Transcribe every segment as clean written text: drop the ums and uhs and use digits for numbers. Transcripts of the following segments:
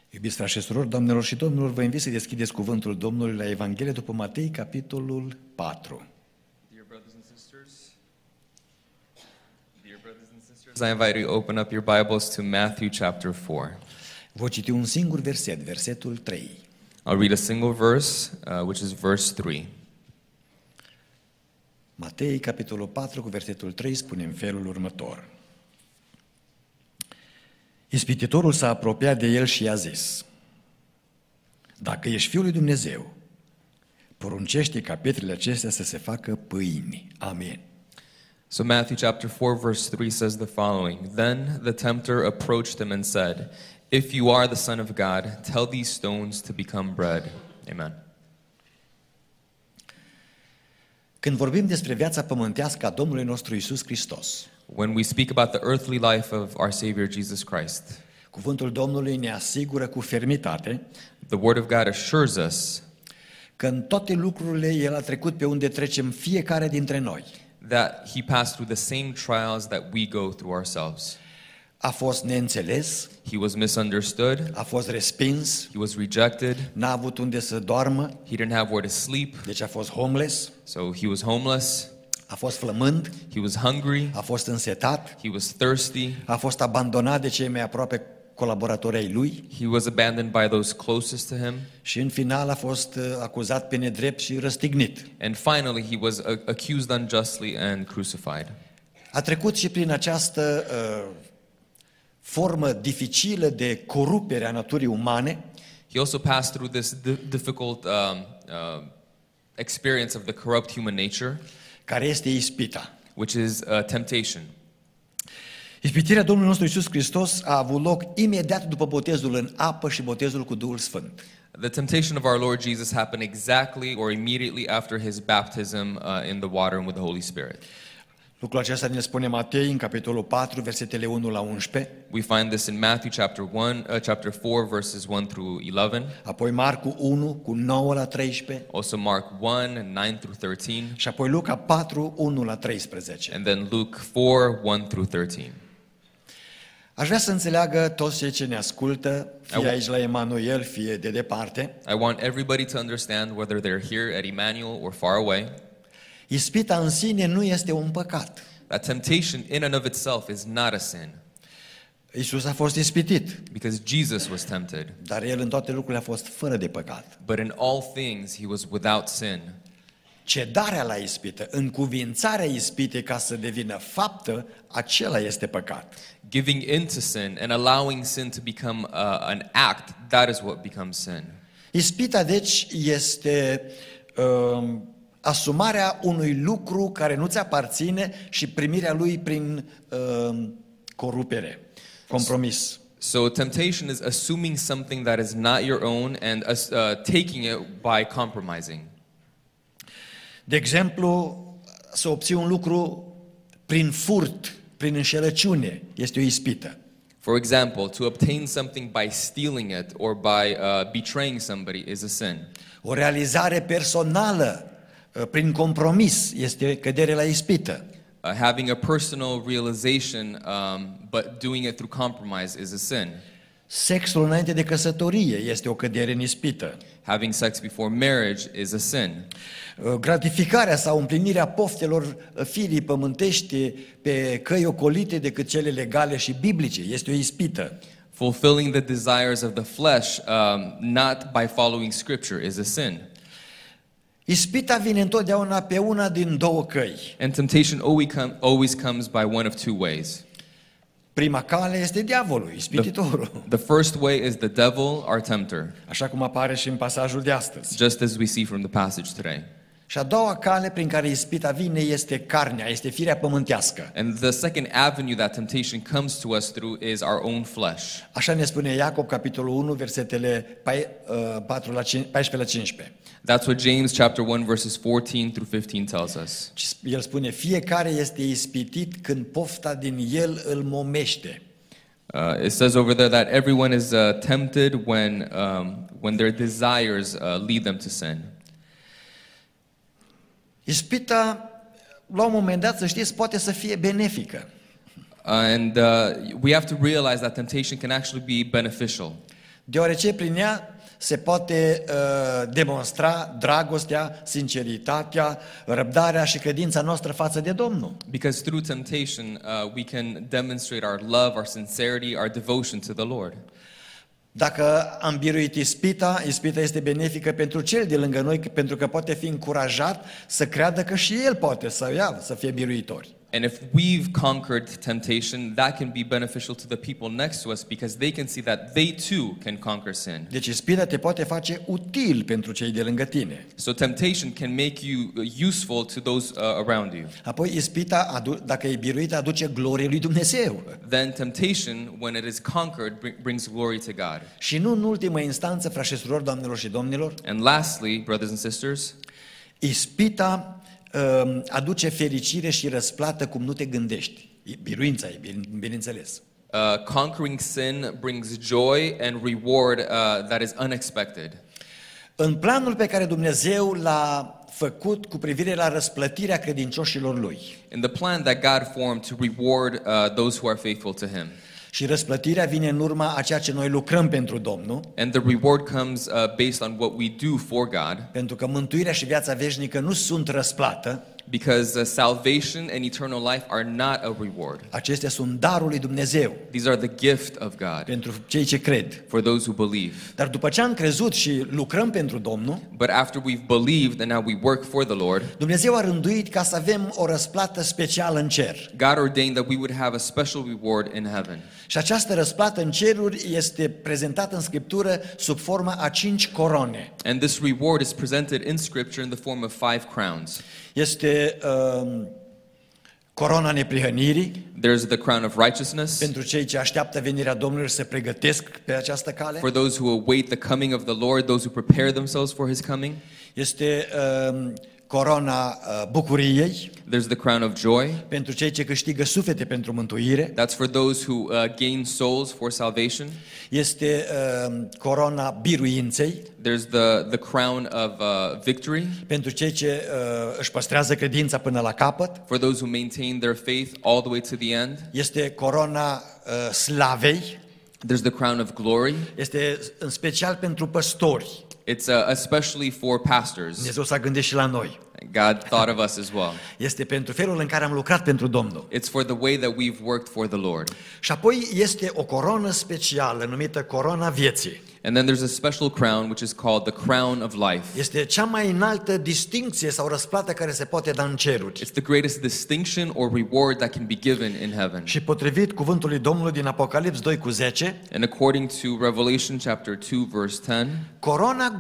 Iubiți frați și surori, doamnelor și domnilor, vă invit să deschideți cuvântul Domnului la Evanghelie după Matei, capitolul 4. Dear brothers and sisters, I invite you to open up your Bibles to Matthew chapter 4. Voi citi un singur verset, versetul 3. I'll read a single verse, which is verse 3. Matei, capitolul 4, cu versetul 3, spune în felul următor. Ispititorul s-a apropiat de el și i-a zis: Dacă ești Fiul lui Dumnezeu, poruncește ca pietrele acestea să se facă pâini. Amen. So Matthew chapter 4 verse 3 says the following: Then the tempter approached him and said, If you are the Son of God, tell these stones to become bread. Amen. Când vorbim despre viața pământească a Domnului nostru Iisus Hristos, When we speak about the earthly life of our Savior Jesus Christ, cuvântul Domnului ne asigură cu fermitate the Word of God assures us că în toate lucrurile El a trecut pe unde trecem fiecare dintre noi. that He passed through the same trials that we go through ourselves. A fost neînțeles, He was misunderstood, a fost respins, He was rejected, n-a avut unde să doarmă, He didn't have where to sleep, deci a fost homeless, so He was homeless, a fost flămând, He was hungry, a fost însetat, He was thirsty, a fost abandonat de cei mai aproape colaboratori ai Lui He was abandoned by those closest to Him, și în final a fost acuzat pe nedrept și răstignit. and finally He was accused unjustly and crucified. A trecut și prin această formă dificilă de corupere a naturii umane, He also passed through this difficult experience of the corrupt human nature, care este ispita. which is temptation. Ispitirea Domnului nostru Iisus Hristos a avut loc imediat după botezul în apă și botezul cu Duhul Sfânt. The temptation of our Lord Jesus happened exactly or immediately after His baptism in the water and with the Holy Spirit. Lucrul acesta ne spune Matei în capitolul 4, versetele 1 la 11, We find this in Matthew chapter 4, verses 1 through 11. apoi Marcu 1 cu 9 la 13 Also Mark 1, 9 through 13. și apoi Luca 4, 1 la 13. And then Luke 4, 1 through 13. Aș vrea să înțeleagă toți cei ce ne ascultă, fie aici la Emanuel, fie de departe, I want everybody to understand, whether they're here at Emmanuel or far away, ispita în sine nu este un păcat. that temptation in and of itself is not a sin, Iisus a fost ispitit, because Jesus was tempted. dar El în toate lucrurile a fost fără de păcat. But in all things He was without sin. Cedarea la ispită, încuvințarea ispitei ca să devină faptă, acela este păcat. Giving in to sin and allowing sin to become an act, that is what becomes sin. Ispita, deci, este asumarea unui lucru care nu ți aparține și primirea lui prin corupere, compromis. So temptation is assuming something that is not your own and taking it by compromising. De exemplu, să obții un lucru prin furt, prin înșelăciune, este o ispită. For example, to obtain something by stealing it or by betraying somebody is a sin. O realizare personală prin compromis este cădere la ispită. Having a personal realization, but doing it through compromise is a sin. Sexul înainte de căsătorie este o cădere în ispită. Having sex before marriage is a sin. Gratificarea sau împlinirea poftelor firii pământești pe căi ocolite decât cele legale și biblice este o ispită. Fulfilling the desires of the flesh, not by following Scripture, is a sin. Ispita vine întotdeauna pe una din două căi. And temptation always comes by one of two ways. Prima cale este diavolul, ispititorul, The first way is the devil, our tempter, așa cum apare și în pasajul de astăzi. just as we see from the passage today. Și a doua cale prin care ispita vine este carnea, este firea pământească. And the second avenue that temptation comes to us through is our own flesh. Așa ne spune Iacob, capitolul 1, versetele 14 la 15. That's what James chapter 1 verses 14 through 15 tells us. El spune, fiecare este ispitit când pofta din el îl momește. It says over there that everyone is tempted when their desires lead them to sin. Ispita, la un moment dat, să știți, poate să fie benefică. And we have to realize that temptation can actually be beneficial. deoarece prin ea se poate demonstra dragostea, sinceritatea, răbdarea și credința noastră față de Domnul. Because through temptation, we can demonstrate our love, our sincerity, our devotion to the Lord. Dacă am biruit ispita, ispita este benefică pentru cel de lângă noi, pentru că poate fi încurajat să creadă că și el poate să fie biruitor. And if we've conquered temptation, that can be beneficial to the people next to us because they can see that they too can conquer sin. Deci ispita te poate face util pentru cei de lângă tine. So temptation can make you useful to those around you. Apoi ispita, dacă e biruită, aduce glorie lui Dumnezeu. Then temptation, when it is conquered, brings glory to God. Și nu în ultimă instanță, frați și surori, doamnelor și domnilor, And lastly, brothers and sisters, ispita aduce fericire și răsplată cum nu te gândești. Biruința e, bineînțeles. conquering sin brings joy and reward that is unexpected. În planul pe care Dumnezeu l-a făcut cu privire la răsplătirea credincioșilor Lui. In the plan that God formed to reward those who are faithful to Him. Și răsplătirea vine în urma a ceea ce noi lucrăm pentru Domnul. And the reward comes based on what we do for God. Pentru că mântuirea și viața veșnică nu sunt răsplată. Because salvation and eternal life are not a reward. Acestea sunt darul lui Dumnezeu. These are the gift of God. Pentru cei ce cred. For those who believe. Dar după ce am crezut și lucrăm pentru Domnul, but after we've believed and now we work for the Lord, Dumnezeu a rânduit ca să avem o răsplată specială în cer. God ordained that we would have a special reward in heaven. Și această răsplată în ceruri este prezentată în Scriptură sub forma a 5 coroane. And this reward is presented in Scripture in the form of 5 crowns. Este corona neprihănirii. There's the crown of righteousness. Pentru cei ce așteaptă venirea Domnului și se pregătesc pe această cale. For those who await the coming of the Lord, those who prepare themselves for His coming. Este corona bucuriei. There's the crown of joy. Pentru cei ce câștigă suflete pentru mântuire. That's for those who gain souls for salvation. Este corona biruinței. There's the crown of victory. Pentru cei ce își păstrează credința până la capăt. For those who maintain their faith all the way to the end. Este corona slavei. There's the crown of glory. Este în special pentru păstori. It's especially for pastors. Dumnezeu s-a gândit și la noi. God thought of us as well. Este pentru felul în care am lucrat pentru Domnul. It's for the way that we've worked for the Lord. Și apoi este o coroană specială numită corona vieții. And then there's a special crown which is called the crown of life. Este cea mai înaltă distincție sau răsplată care se poate da în ceruri. It's the greatest distinction or reward that can be given in heaven. Și potrivit cuvântului Domnului din Apocalips 2:10, and according to Revelation chapter 2 verse 10, corona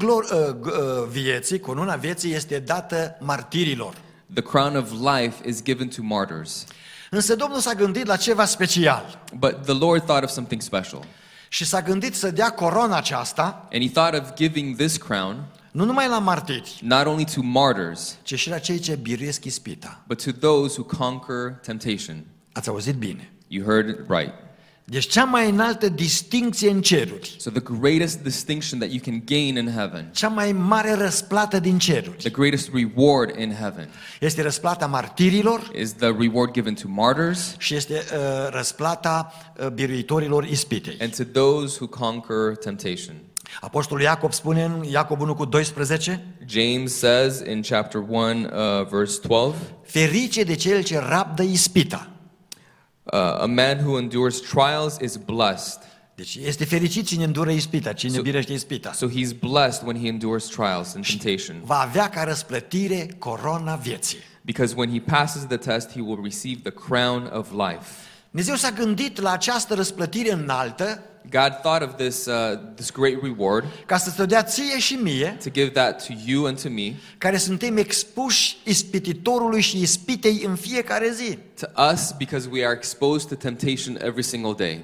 vieții este dată martirilor. the crown of life is given to martyrs. Însă Domnul s-a gândit la ceva special. But the Lord thought of something special. Și s-a gândit să dea corona aceasta, and He thought of giving this crown nu numai la martiri, not only to martyrs, ci și la cei ce biruiesc ispita. but to those who conquer temptation. Ați auzit bine. You heard it right. Deci cea mai înaltă distincție în ceruri, So the greatest distinction that you can gain in heaven, cea mai mare răsplată din the ceruri, greatest reward in heaven, este răsplata martirilor is the reward given to martyrs și este răsplata biruitorilor ispitei. and to those who conquer temptation. Apostolul Iacob spune în Iacob 1:12, James says in chapter 1 verse 12, ferice de cel ce rabdă ispita. a man who endures trials is blessed. Deci este fericit cine îndură ispita, cine biruiește ispita. So he's blessed when he endures trials and temptation. Va avea ca răsplătire corona vieții. Because when he passes the test, he will receive the crown of life. Dumnezeu s-a gândit la această răsplătire înaltă God thought of this great reward ca să te dea ție și mie, to give that to you and to me, care suntem expuși ispititorului și ispitei în fiecare zi. to us because we are exposed to temptation every single day.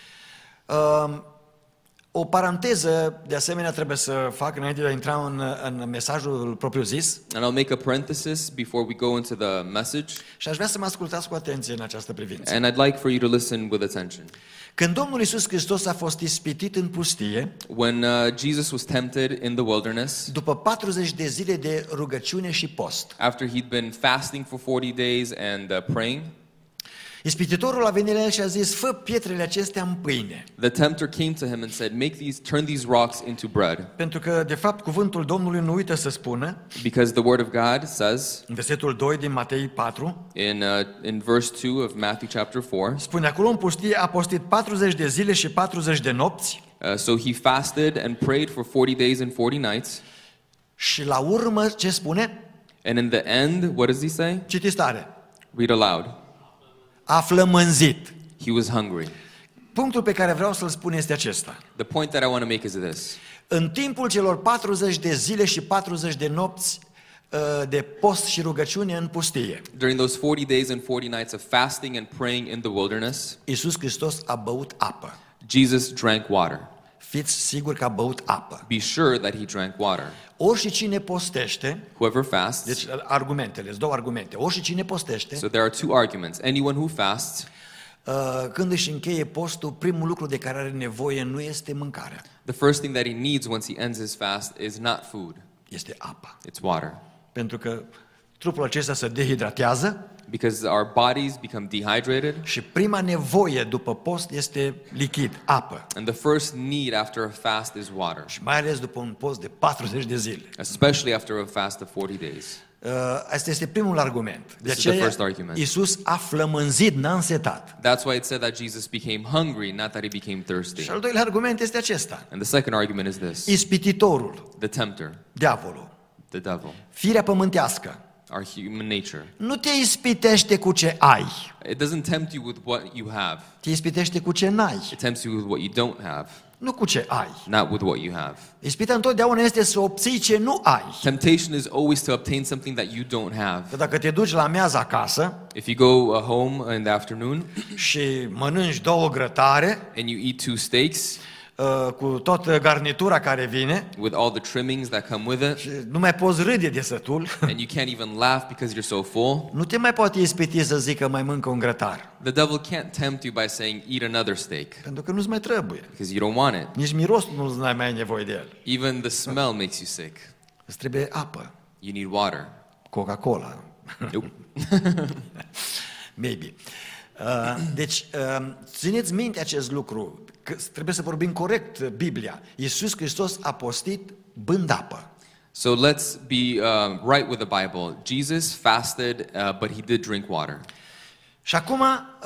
O paranteză, de asemenea, trebuie să fac înainte de a intra în mesajul propriu-zis. And I'll make a parenthesis before we go into the message. Și aș vrea să mă ascultați cu atenție în această privință. And I'd like for you to listen with attention. Când Domnul Iisus Hristos a fost ispitit în pustie, When Jesus was tempted in the wilderness, după 40 de zile de rugăciune și post, after he'd been fasting for 40 days and praying, Ispititorul a venit la el și a zis, fă pietrele acestea în pâine. The tempter came to him and said, turn these rocks into bread. Pentru că, de fapt, cuvântul Domnului nu uită să spună, Because the word of God says în versetul 2 din Matei 4, in verse 2 of Matthew chapter 4, spune, acolo în pustie a postit 40 de zile și 40 de nopți so he fasted and prayed for 40 days and 40 nights. și la urmă, ce spune? And in the end, what does he say? Citiți tare. Read aloud. A flămânzit. He was hungry. Punctul pe care vreau să-l spun este acesta. The point that I want to make is this. În timpul celor 40 de zile și 40 de nopți de post și rugăciune în pustie, During those 40 days and 40 nights of fasting and praying in the wilderness, Iisus Hristos a băut apă. Jesus drank water. Fiți siguri că a băut apă. Be sure that he drank water. Ori și cine postește, Whoever fasts, deci argumentele, două argumente, ori și cine postește, so there are two arguments. Anyone who fasts, când își încheie postul, primul lucru de care are nevoie nu este mâncarea, the first thing that he needs once he ends his fast is not food, este apa. it's water. Pentru că trupul acesta se dehidratează Because our bodies become dehydrated, și prima nevoie după post este lichid, apă. and the first need after a fast is water, Și mai ales după un post de 40 de zile. especially after a fast of 40 days. Asta este primul argument. De This is the aceea, first argument. Iisus a flămânzit, n-a însetat. That's why it said that Jesus became hungry, not that he became thirsty. Și al doilea argument este acesta. And the second argument is this. Ispititorul, The tempter, diavolul, the devil, firea pământească, our human nature. nu te ispitește cu ce ai, It doesn't tempt you with what you have. te ispitește cu ce n-ai, It tempts you with what you don't have, nu cu ce ai. not with what you have. Ispita întotdeauna este să obții ce nu ai. Temptation is always to obtain something that you don't have. Că dacă te duci la amiază acasă If you go home in the afternoon și mănânci două grătare and you eat 2 steaks cu toată garnitura care vine with all the trimmings that come with it, și nu mai poți râde de sătul, and you can't even laugh because you're so full, nu te mai poate ispiti să zică mai mâncă un grătar. the devil can't tempt you by saying, eat another steak, Pentru că nu-ți mai trebuie. because you don't want it. Nici mirosul nu mai ai nevoie de el. Even the smell makes you sick. Îți trebuie apă, You need water. Coca-Cola, Nope. maybe. Deci, țineți minte acest lucru, că trebuie să vorbim corect Biblia. Iisus Hristos a postit bând apă. So let's be right with the Bible. Jesus fasted, but he did drink water. Și acum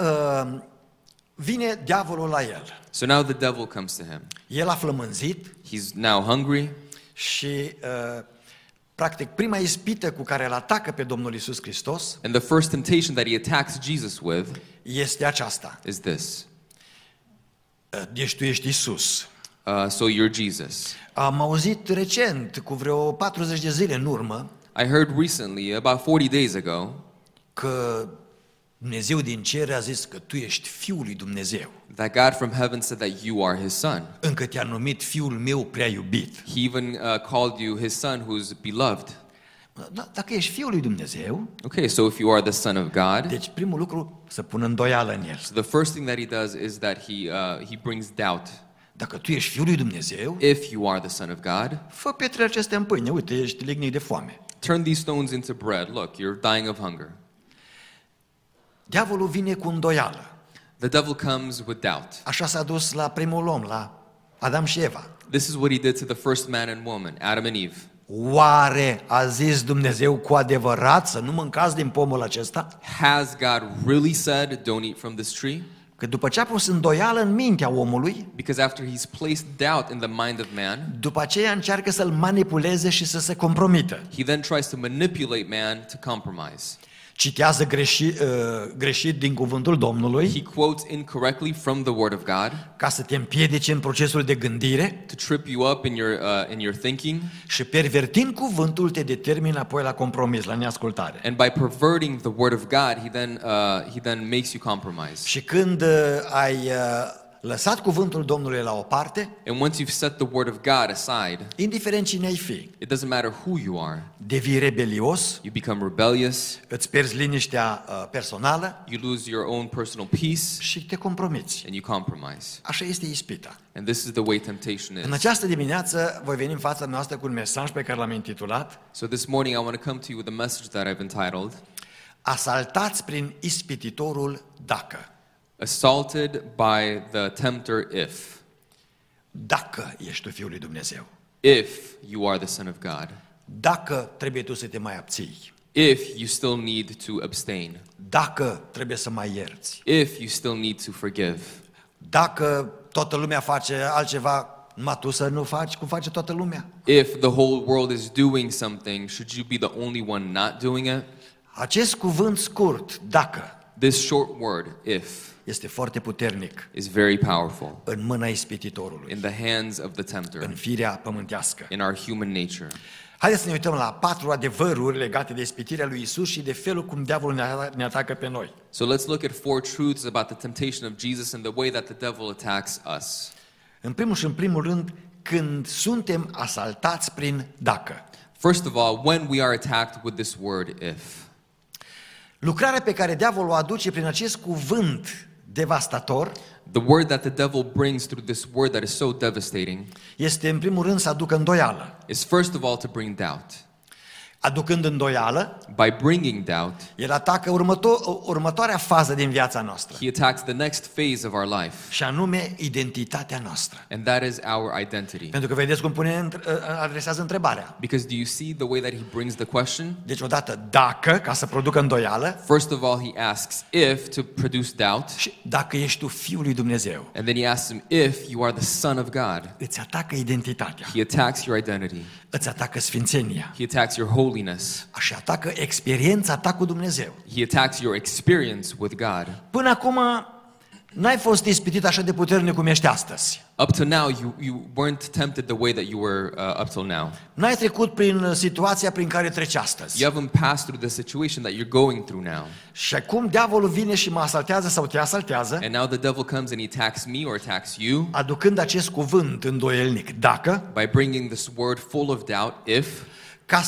vine diavolul la el. So now the devil comes to him. El a flămânzit He's now hungry, și practic prima ispită cu care îl atacă pe Domnul Iisus Hristos and the first temptation that he attacks Jesus with este aceasta. is this. Deci tu ești Iisus. So you're Jesus. Am auzit recent, cu vreo 40 de zile în urmă, I heard recently, about 40 days ago, că Dumnezeu din cer a zis că tu ești Fiul lui Dumnezeu. that God from heaven said that you are his son. Încă te-a numit Fiul meu prea iubit. He even called you his son who's beloved. Dacă ești Fiul lui Dumnezeu, Okay, so if you are the son of God, deci primul lucru să pună îndoială în el. so the first thing that he does is that he brings doubt. Dacă tu ești Fiul lui Dumnezeu, If you are the son of God, fă pietrele acestea în pâine. Uite, ești lignit de foame. turn these stones into bread. Look, you're dying of hunger. Diavolul vine cu îndoială. The devil comes with doubt. Așa s-a dus la primul om, la Adam și Eva. This is what he did to the first man and woman, Adam and Eve. Oare a zis Dumnezeu cu adevărat să nu mâncați din pomul acesta? Has God really said, don't eat from this tree? Că după ce a pus îndoială în mintea omului, Because after he's placed doubt in the mind of man, după aceea încearcă să-l manipuleze și să se compromită. he then tries to manipulate man to compromise. Citează greșit din cuvântul Domnului He quotes incorrectly from the word of God ca să te împiedice în procesul de gândire to trip you up in your thinking, și pervertind cuvântul te determină apoi la compromis, la neascultare. and by perverting the word of God, he then makes you compromise. Și când ai lăsat cuvântul Domnului la o parte, And once you've set the word of God aside, indiferent cine ai fi, it doesn't matter who you are. devii rebelios, You become rebellious, îți pierzi liniștea personală you lose your own personal peace, și te compromiți. and you compromise. Așa este ispita. And this is the way temptation În is. această dimineață voi veni în fața noastră cu un mesaj pe care l-am intitulat So this morning I want to come to you with a message that I've entitled, asaltați prin ispititorul dacă. Assaulted by the tempter if. Dacă ești tu Fiul lui Dumnezeu. If you are the Son of God. Dacă trebuie tu să te mai abții. If you still need to abstain. Dacă trebuie să mai ierți. If you still need to forgive. Dacă toată lumea face altceva, numai tu să nu faci cum face toată lumea. If the whole world is doing something, should you be the only one not doing it? Acest cuvânt scurt, dacă, This short word, if, este foarte puternic is very powerful în mâna ispititorului, in the hands of the tempter, în firea pământească. in our human nature. Haideți să ne uităm la 4 adevăruri legate de ispitirea lui Isus și de felul cum diavolul ne atacă pe noi. So let's look at 4 truths about the temptation of Jesus and the way that the devil attacks us. În primul și în primul rând, când suntem asaltați prin dacă. First of all, when we are attacked with this word if. Lucrarea pe care diavolul o aduce prin acest cuvânt devastator The word that the devil brings through this word that is so devastating este în primul rând să aducă îndoială. is first of all to bring doubt. Aducând îndoială, By bringing doubt, el atacă următoarea fază din viața noastră, he attacks the next phase of our life, și anume identitatea noastră. and that is our identity. Pentru că vedeți cum adresează întrebarea. Because do you see the way that he brings the question? Deci odată dacă, ca să producă îndoială, First of all, he asks if to produce doubt, și dacă ești tu Fiul lui Dumnezeu, and then he asks him if you are the Son of God. îți atacă identitatea, He attacks your identity. îți atacă sfințenia, He attacks your holiness. și atacă experiența ta cu Dumnezeu. He attacks your experience with God. Până acum n-ai fost ispitit așa de puternic cum ești astăzi. Up to now, you weren't tempted the way that you were up till now. N-ai trecut prin situația prin care treci astăzi. You haven't passed through the situation that you're going through now. Și acum diavolul vine și mă asaltează sau te asaltează, And now the devil comes and he attacks me or attacks you aducând acest cuvânt îndoielnic, dacă, by bringing this word full of doubt, if, ca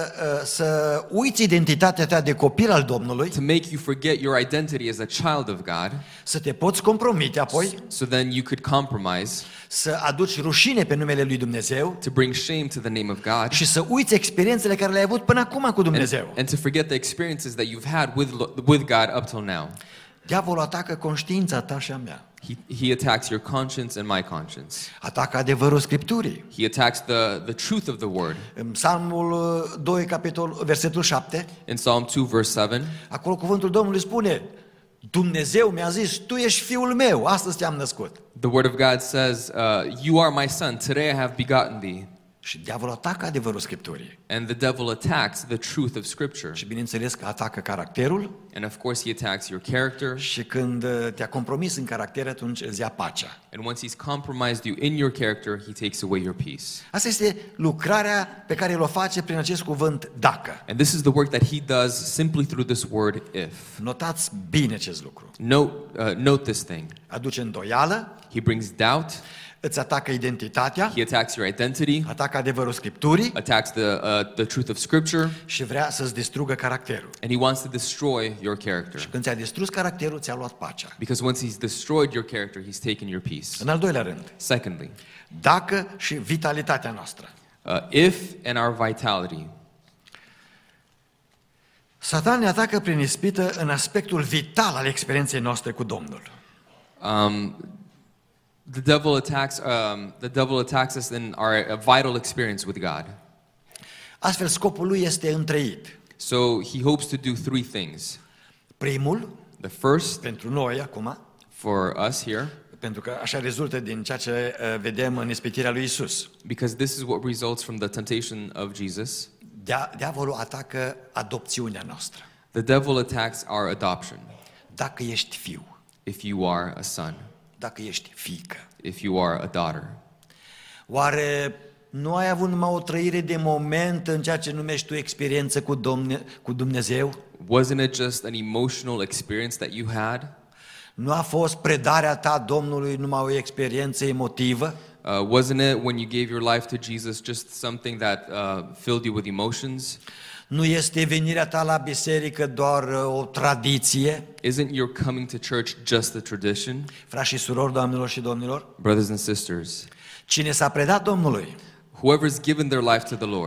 să uiți identitatea ta de copil al Domnului, to make you forget your identity as a child of God, să te poți compromite apoi, so then you could compromise, să aduci rușine pe numele lui Dumnezeu to bring shame to the name of God, și să uiți experiențele care le-ai avut până acum cu Dumnezeu. and to forget the experiences that you've had with God up till now. Diavolul atacă conștiința ta și a mea. He attacks your conscience and my conscience. Atacă adevărul Scripturii. He attacks the truth of the word. În Psalmul 2, versetul 7, In Psalm 2, verse 7, acolo cuvântul Domnului spune: Dumnezeu mi-a zis, tu ești fiul meu, astăzi te-am născut. the word of God says, you are my son, today I have begotten thee. Și diavolul atacă adevărul Scripturii. And the devil attacks the truth of Scripture. Și bineînțeles că atacă caracterul, And of course he attacks your character. și când te-a compromis în caracter, atunci îți ia pacea. And once he's compromised you in your character, he takes away your peace. Asta este lucrarea pe care el o face prin acest cuvânt dacă. And this is the work that he does simply through this word if. Notați bine acest lucru. Note this thing. Aduce îndoială, He brings doubt, îți atacă identitatea, he attacks your identity, atacă adevărul Scripturii attacks the truth of Scripture, și vrea să-ți distrugă caracterul. and he wants to destroy your character. Când ți-a distrus caracterul, ți-a luat pacea. Because once he's destroyed your character, he's taken your peace. În al doilea rând, Secondly, dacă și vitalitatea noastră. if and our vitality. Satan ne atacă prin ispită în aspectul vital al experienței noastre cu Domnul. The devil attacks us in our vital experience with God. Astfel, scopul lui este întreit. So he hopes to do 3 things. Primul, The first, pentru noi acum, for us here, pentru că așa rezultă din ceea ce vedem în ispitirea lui Isus. because this is what results from the temptation of Jesus. Diavolul atacă adopțiunea noastră. The devil attacks our adoption. Dacă ești fiu, If you are a son, dacă ești fiică, if you are a daughter. oare nu ai avut numai o trăire de moment în ceea ce numești tu experiență cu Dumnezeu? Wasn't it just an emotional experience that you had? Nu a fost predarea ta Domnului numai o experiență emotivă? Wasn't it when you gave your life to Jesus just something that filled you with emotions? Nu este venirea ta la biserică doar o tradiție? Isn't your coming to church just a tradition? Frați și surori, doamnelor și domnilor, Brothers and sisters, cine s-a predat Domnului, whoever's given their life to the Lord,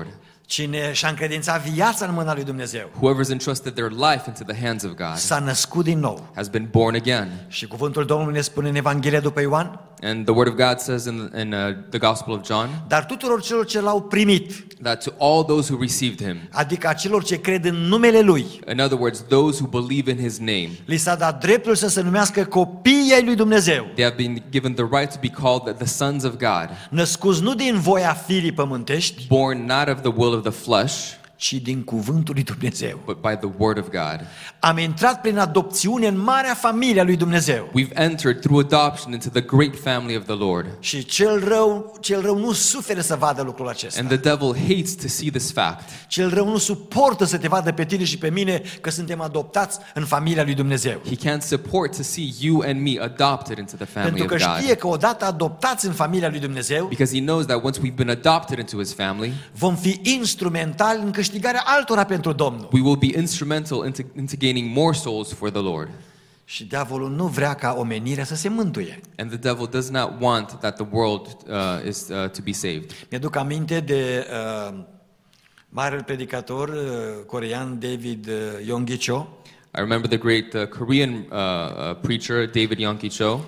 Cine și-a încredințat viața în mâna lui Dumnezeu Whoever's entrusted their life into the hands of God s-a născut din nou. has been born again. Și cuvântul Domnului ne spune în Evanghelia după Ioan, And the Word of God says in the Gospel of John dar tuturor celor ce l-au primit, that to all those who received Him, adică acelor ce cred în numele Lui, in other words, those who believe in His name, li s-a dat dreptul să se numească copiii ai lui Dumnezeu, they have been given the right to be called the sons of God, născuți nu din voia firii pământești, born not of the will of the flesh, ci din cuvântul lui Dumnezeu. but by the Word of God. Am intrat prin adopțiune în marea familie a lui Dumnezeu. We've entered through adoption into the great family of the Lord. Și cel rău nu suferă să vadă lucrul acesta. And the devil hates to see this fact. Cel rău nu suportă să te vadă pe tine și pe mine că suntem adoptați în familia lui Dumnezeu. He can't support to see you and me adopted into the family Pentru of că știe God. că odată adoptați în familia lui Dumnezeu, Because he knows that once we've been adopted into his family, vom fi instrumentali în câștigarea altora pentru Domnul. we will be instrumental into gaining more souls for the Lord. Și diavolul nu vrea ca omenirea să se mântuie. And the devil does not want that the world is to be saved. Mi-aduc aminte de marele predicator corean David Yonggi Cho. I remember the great Korean preacher David Yonggi Cho.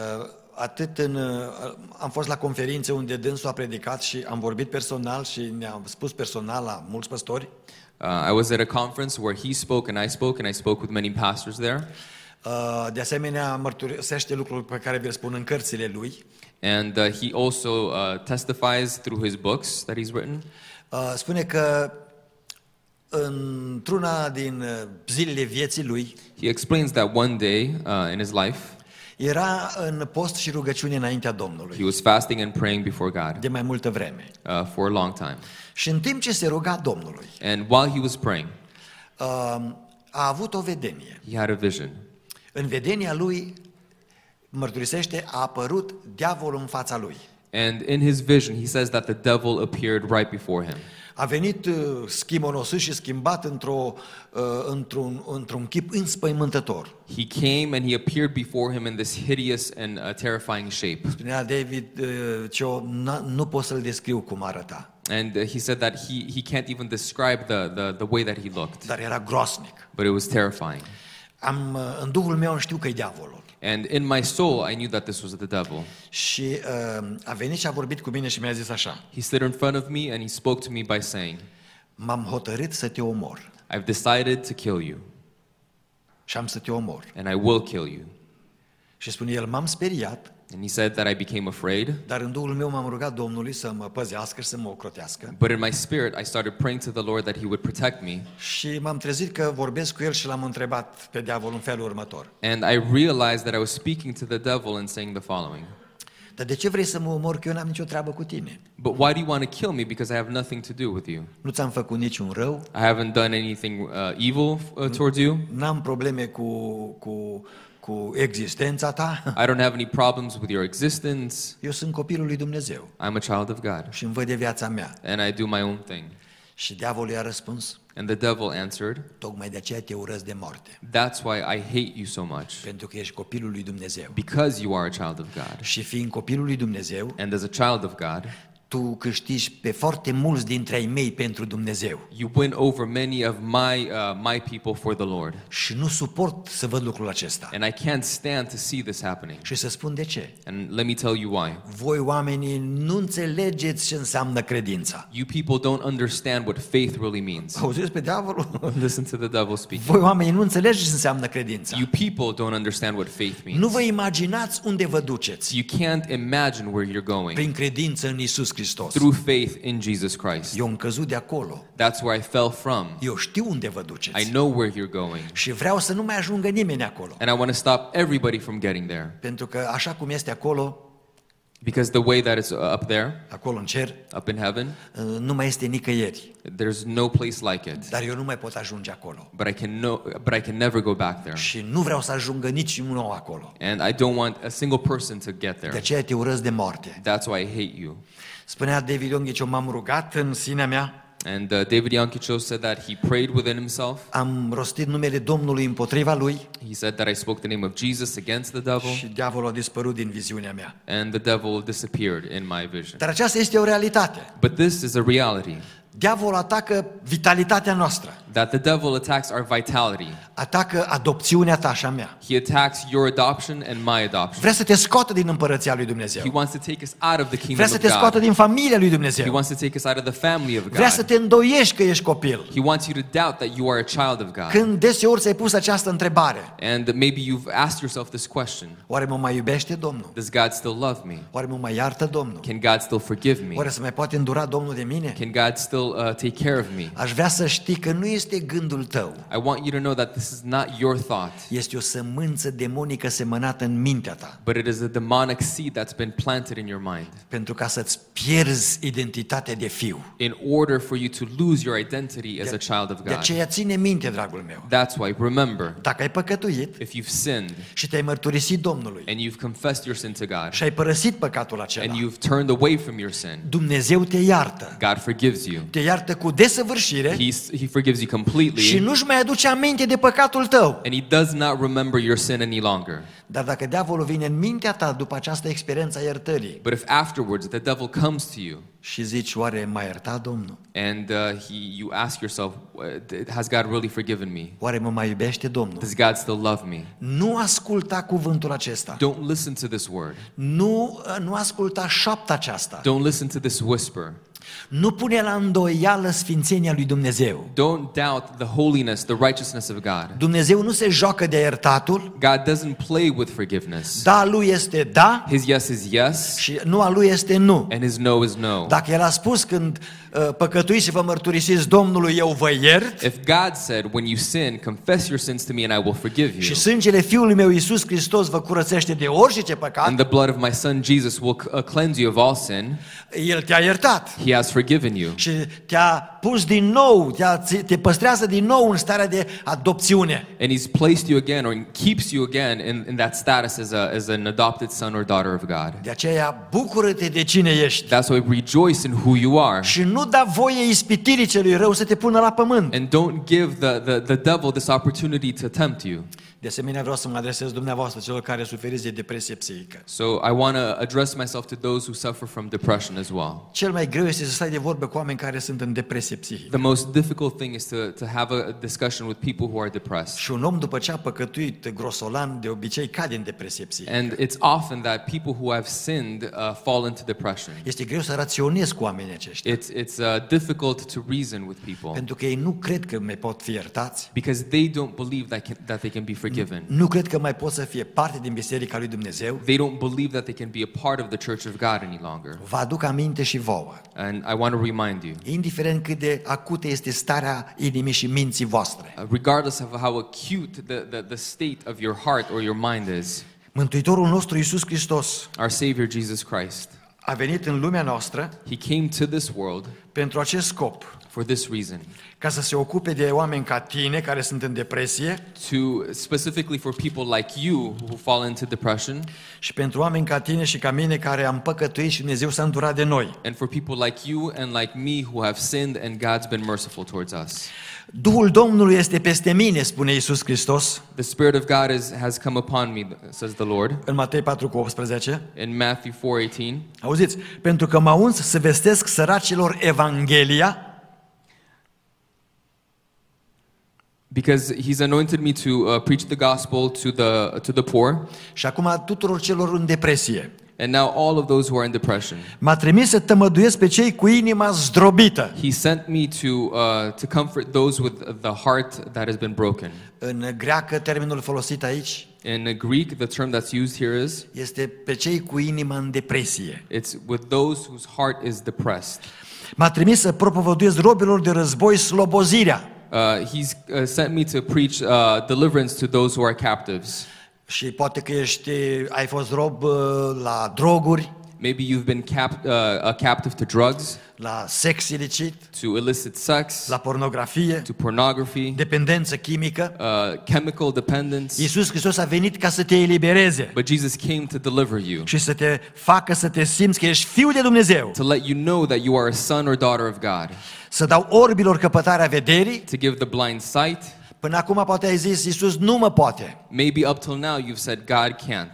Am fost la conferințe unde dânsul a predicat și am vorbit personal și ne-a spus personal la mulți păstori. I was at a conference where he spoke and I spoke with many pastors there. De asemenea, mărturisește lucruri pe care vi-l spun în cărțile lui. And he also testifies through his books that he's written. Spune că într-una din zilele vieții lui, He explains that one day in his life, era în post și rugăciune înaintea he Domnului, was fasting and praying before God de mai multă vreme. for a long time. Și în timp ce se ruga Domnului, And while he was praying, a avut o vedenie. he had a vision. În vedenia lui, mărturisește, a apărut diavolul în fața lui. And in his vision, he says that the devil appeared right before him. A venit schimonosit și schimbat într-un chip înspăimântător. He came and he appeared before him in this hideous and terrifying shape. Spunea David, nu pot să-l descriu cum arăta, And he said that he can't even describe the way that he looked, dar era groasnic. but it was terrifying. În Duhul meu știu că e diavolul. And in my soul, I knew that this was the devil. Și a venit și a vorbit cu mine și mi-a zis așa: He stood in front of me and he spoke to me by saying, m-am hotărât să te omor I've decided to kill you, și am să te omor. and I will kill you. Și spune el, m-am speriat, And he said that I became afraid, dar în Duhul meu m-am rugat Domnului să mă păzească și să mă ocrotească. but in my spirit I started praying to the Lord that he would protect me. Și m-am trezit că vorbesc cu el și l-am întrebat pe diavol în felul următor: And I realized that I was speaking to the devil and saying the following: dar de ce vrei să mă omor, că eu n-am nicio treabă cu tine? But why do you want to kill me? Because I have nothing to do with you. Nu ți-am făcut niciun rău, I haven't done anything evil towards you. n-am probleme cu existența ta. I don't have any problems with your existence. Eu sunt copilul lui Dumnezeu I'm a child of God, și îmi văd de viața mea. and I do my own thing. Și diavolul i-a răspuns: And the devil answered, tocmai de aceea te urăsc de moarte, that's why I hate you so much, pentru că ești copilul lui Dumnezeu. because you are a child of God. Și fiind copilul lui Dumnezeu, And as a child of God, tu câștigi pe foarte mulți dintre ai mei pentru Dumnezeu. you win over many of my people for the Lord. Și nu suport să văd lucrul acesta. And I can't stand to see this happening. Și să spun de ce. And let me tell you why. Voi oamenii nu înțelegeți ce înseamnă credința. You people don't understand what faith really means. Auziți pe diavolul? Listen to the devil speak. Voi oamenii nu înțelegeți ce înseamnă credința. You people don't understand what faith means. Nu vă imaginați unde vă duceți You can't imagine where you're going. prin credință în Iisus Hristos. Through faith in Jesus Christ. Eu am căzut de acolo. That's where I fell from. Eu știu unde vă I duceți. know where you're going. Și vreau să nu mai ajungă nimeni acolo. And I want to stop everybody from getting there. Pentru că așa cum este acolo, Because the way that it's up there, acolo în cer, up in heaven, nu mai este nicăieri. there's no place like it. Dar eu nu mai pot ajunge acolo. But I can never go back there. Și nu vreau să ajungă nici unul acolo. And I don't want a single person to get De there. aceea te urăsc de moarte. That's why I hate you. Spunea David Yonggi, m-am rugat în sinea mea, And David Yonggi Cho said that he prayed within himself. am rostit numele Domnului împotriva lui He said that I spoke the name of Jesus against the devil, și diavolul a dispărut din viziunea mea. and the devil disappeared in my vision. Dar aceasta este o realitate. But this is a reality. Diavolul atacă vitalitatea noastră, that the devil attacks our vitality. atacă adopțiunea ta și a mea. He attacks your adoption and my adoption. Vrea să te scoată din împărăția lui Dumnezeu. He wants to take us out of the kingdom Vrea să of te scoată God. din familia lui He Dumnezeu. wants to take us out of the family of Vrea să God. te îndoiești că ești copil. He wants you to doubt that you are a child of God. Când deseori ți-ai pus această întrebare, And maybe you've asked yourself this question. oare mă mai iubește Domnul? Does God still love me? Oare mă mai iartă Domnul? Can God still forgive me? Oare se mai poate îndura Domnul de mine? Can God still take care of me? Aș vrea să știi că nu este gândul tău. I want you to know that this is not your thought, Este o sămânță demonică semănată în mintea ta. but it is a demonic seed that's been planted in your mind Pentru ca să-ți pierzi identitatea de fiu. in order for you to lose your identity as a child of De God. aceea ține minte, dragul meu. That's why, remember, Dacă ai păcătuit if you've sinned și te-ai mărturisit Domnului and you've confessed your sin to God și ai părăsit păcatul acela, and you've turned away from your sin, Dumnezeu te iartă. God forgives you. Te iartă cu desăvârșire He forgives you și completely, nu-și mai aduce aminte de păcatul tău. and He does not remember your sin any longer. Dar dacă diavolul vine în mintea ta după această experiență a iertării But if afterwards the devil comes to you și zici, oare m-a iertat Domnul? and you ask yourself, has God really forgiven me? Oare mă mai iubește Domnul? Does God still love me? Nu asculta cuvântul acesta. Don't listen to this word. Nu asculta șoapta aceasta. Don't listen to this whisper. Nu pune la îndoială sfințenia lui Dumnezeu. Don't doubt the holiness, the righteousness of God. Dumnezeu nu se joacă de iertatul. God doesn't play with forgiveness. Da, lui este da His yes is yes, și nu a lui este nu. and his no is no. Dacă El a spus când păcătuiți și vă mărturisiți Domnului, eu vă iert, If God said, when you sin, confess your sins to me and I will forgive și you, sângele Fiului meu Iisus Hristos vă curățește de orice and păcat, the blood of my son Jesus will cleanse you of all sin, El te-a iertat He has forgiven you. și te-a pus din nou, te păstrează din nou în starea de adopțiune. And He's placed you again, or keeps you again in that status as an adopted son or daughter of God. De aceea bucură-te de cine ești That's why rejoice in who you are. și nu da voie ispitirii celui rău să te pună la pământ. And don't give the devil this opportunity to tempt you. De asemenea, vreau să mă adresez dumneavoastră celor care suferiți de depresie psihică. So I want to address myself to those who suffer from depression as well. Cel mai greu este să stai de vorbă cu oameni care sunt în depresie psihică. The most difficult thing is to have a discussion with people who are depressed. Și un om după ce a păcătuit grosolan, de obicei cade în depresie psihică. And it's often that people who have sinned fall into depression. Este greu să raționezi cu oamenii aceștia, It's difficult to reason with people pentru că ei nu cred că mai pot fi iertați, because they don't believe that they can be forgiven. nu cred că mai pot să fie parte din Biserica lui Dumnezeu. They don't believe that they can be a part of the church of God any longer. Vă aduc aminte și vouă, And I want to remind you, indiferent cât de acută este starea inimii și minții voastre, regardless of how acute the state of your heart or your mind is, Mântuitorul nostru Iisus Hristos our Savior Jesus Christ, a venit în lumea noastră He came to this world pentru acest scop, for this reason, ca să se ocupe de oameni ca tine care sunt în depresie specifically for people like you who fall into depression, și pentru oameni ca tine și ca mine care am păcătuit și Dumnezeu s-a îndurat de noi. and for people like you and like me who have sinned and God's been merciful towards us. Duhul Domnului este peste mine, spune Iisus Hristos The Spirit of God has come upon me, says the Lord, în Matei 4:18. in Matthew 4:18, Auziți, pentru că m-a uns să vestesc săracilor Evanghelia, because He's anointed me to preach the gospel to the poor, și acum tuturor celor în depresie. and now all of those who are in depression. M-a trimis să tămăduiesc pe cei cu inima zdrobită. He sent me to comfort those with the heart that has been broken. În greacă, termenul folosit aici In Greek, the term that's used here este pe cei cu inima în depresie. it's with those whose heart is depressed. M-a trimis să propovăduiesc robilor de război slobozirea. He's sent me to preach deliverance to those who are captives. Și poate că ai fost rob la droguri, Maybe you've been a captive to drugs, la sex ilicit, to illicit sex, la pornografie, to pornography, dependență chimică. chemical dependence. Iisus Hristos a venit ca să te elibereze But Jesus came to deliver you, și să te facă să te simți că ești fiul de Dumnezeu. to let you know that you are a son or daughter of God, Să dau orbilor căpătarea vederii. to give the blind sight. Până acum poate ai zis, Iisus nu mă poate. Maybe up till now you've said God can't.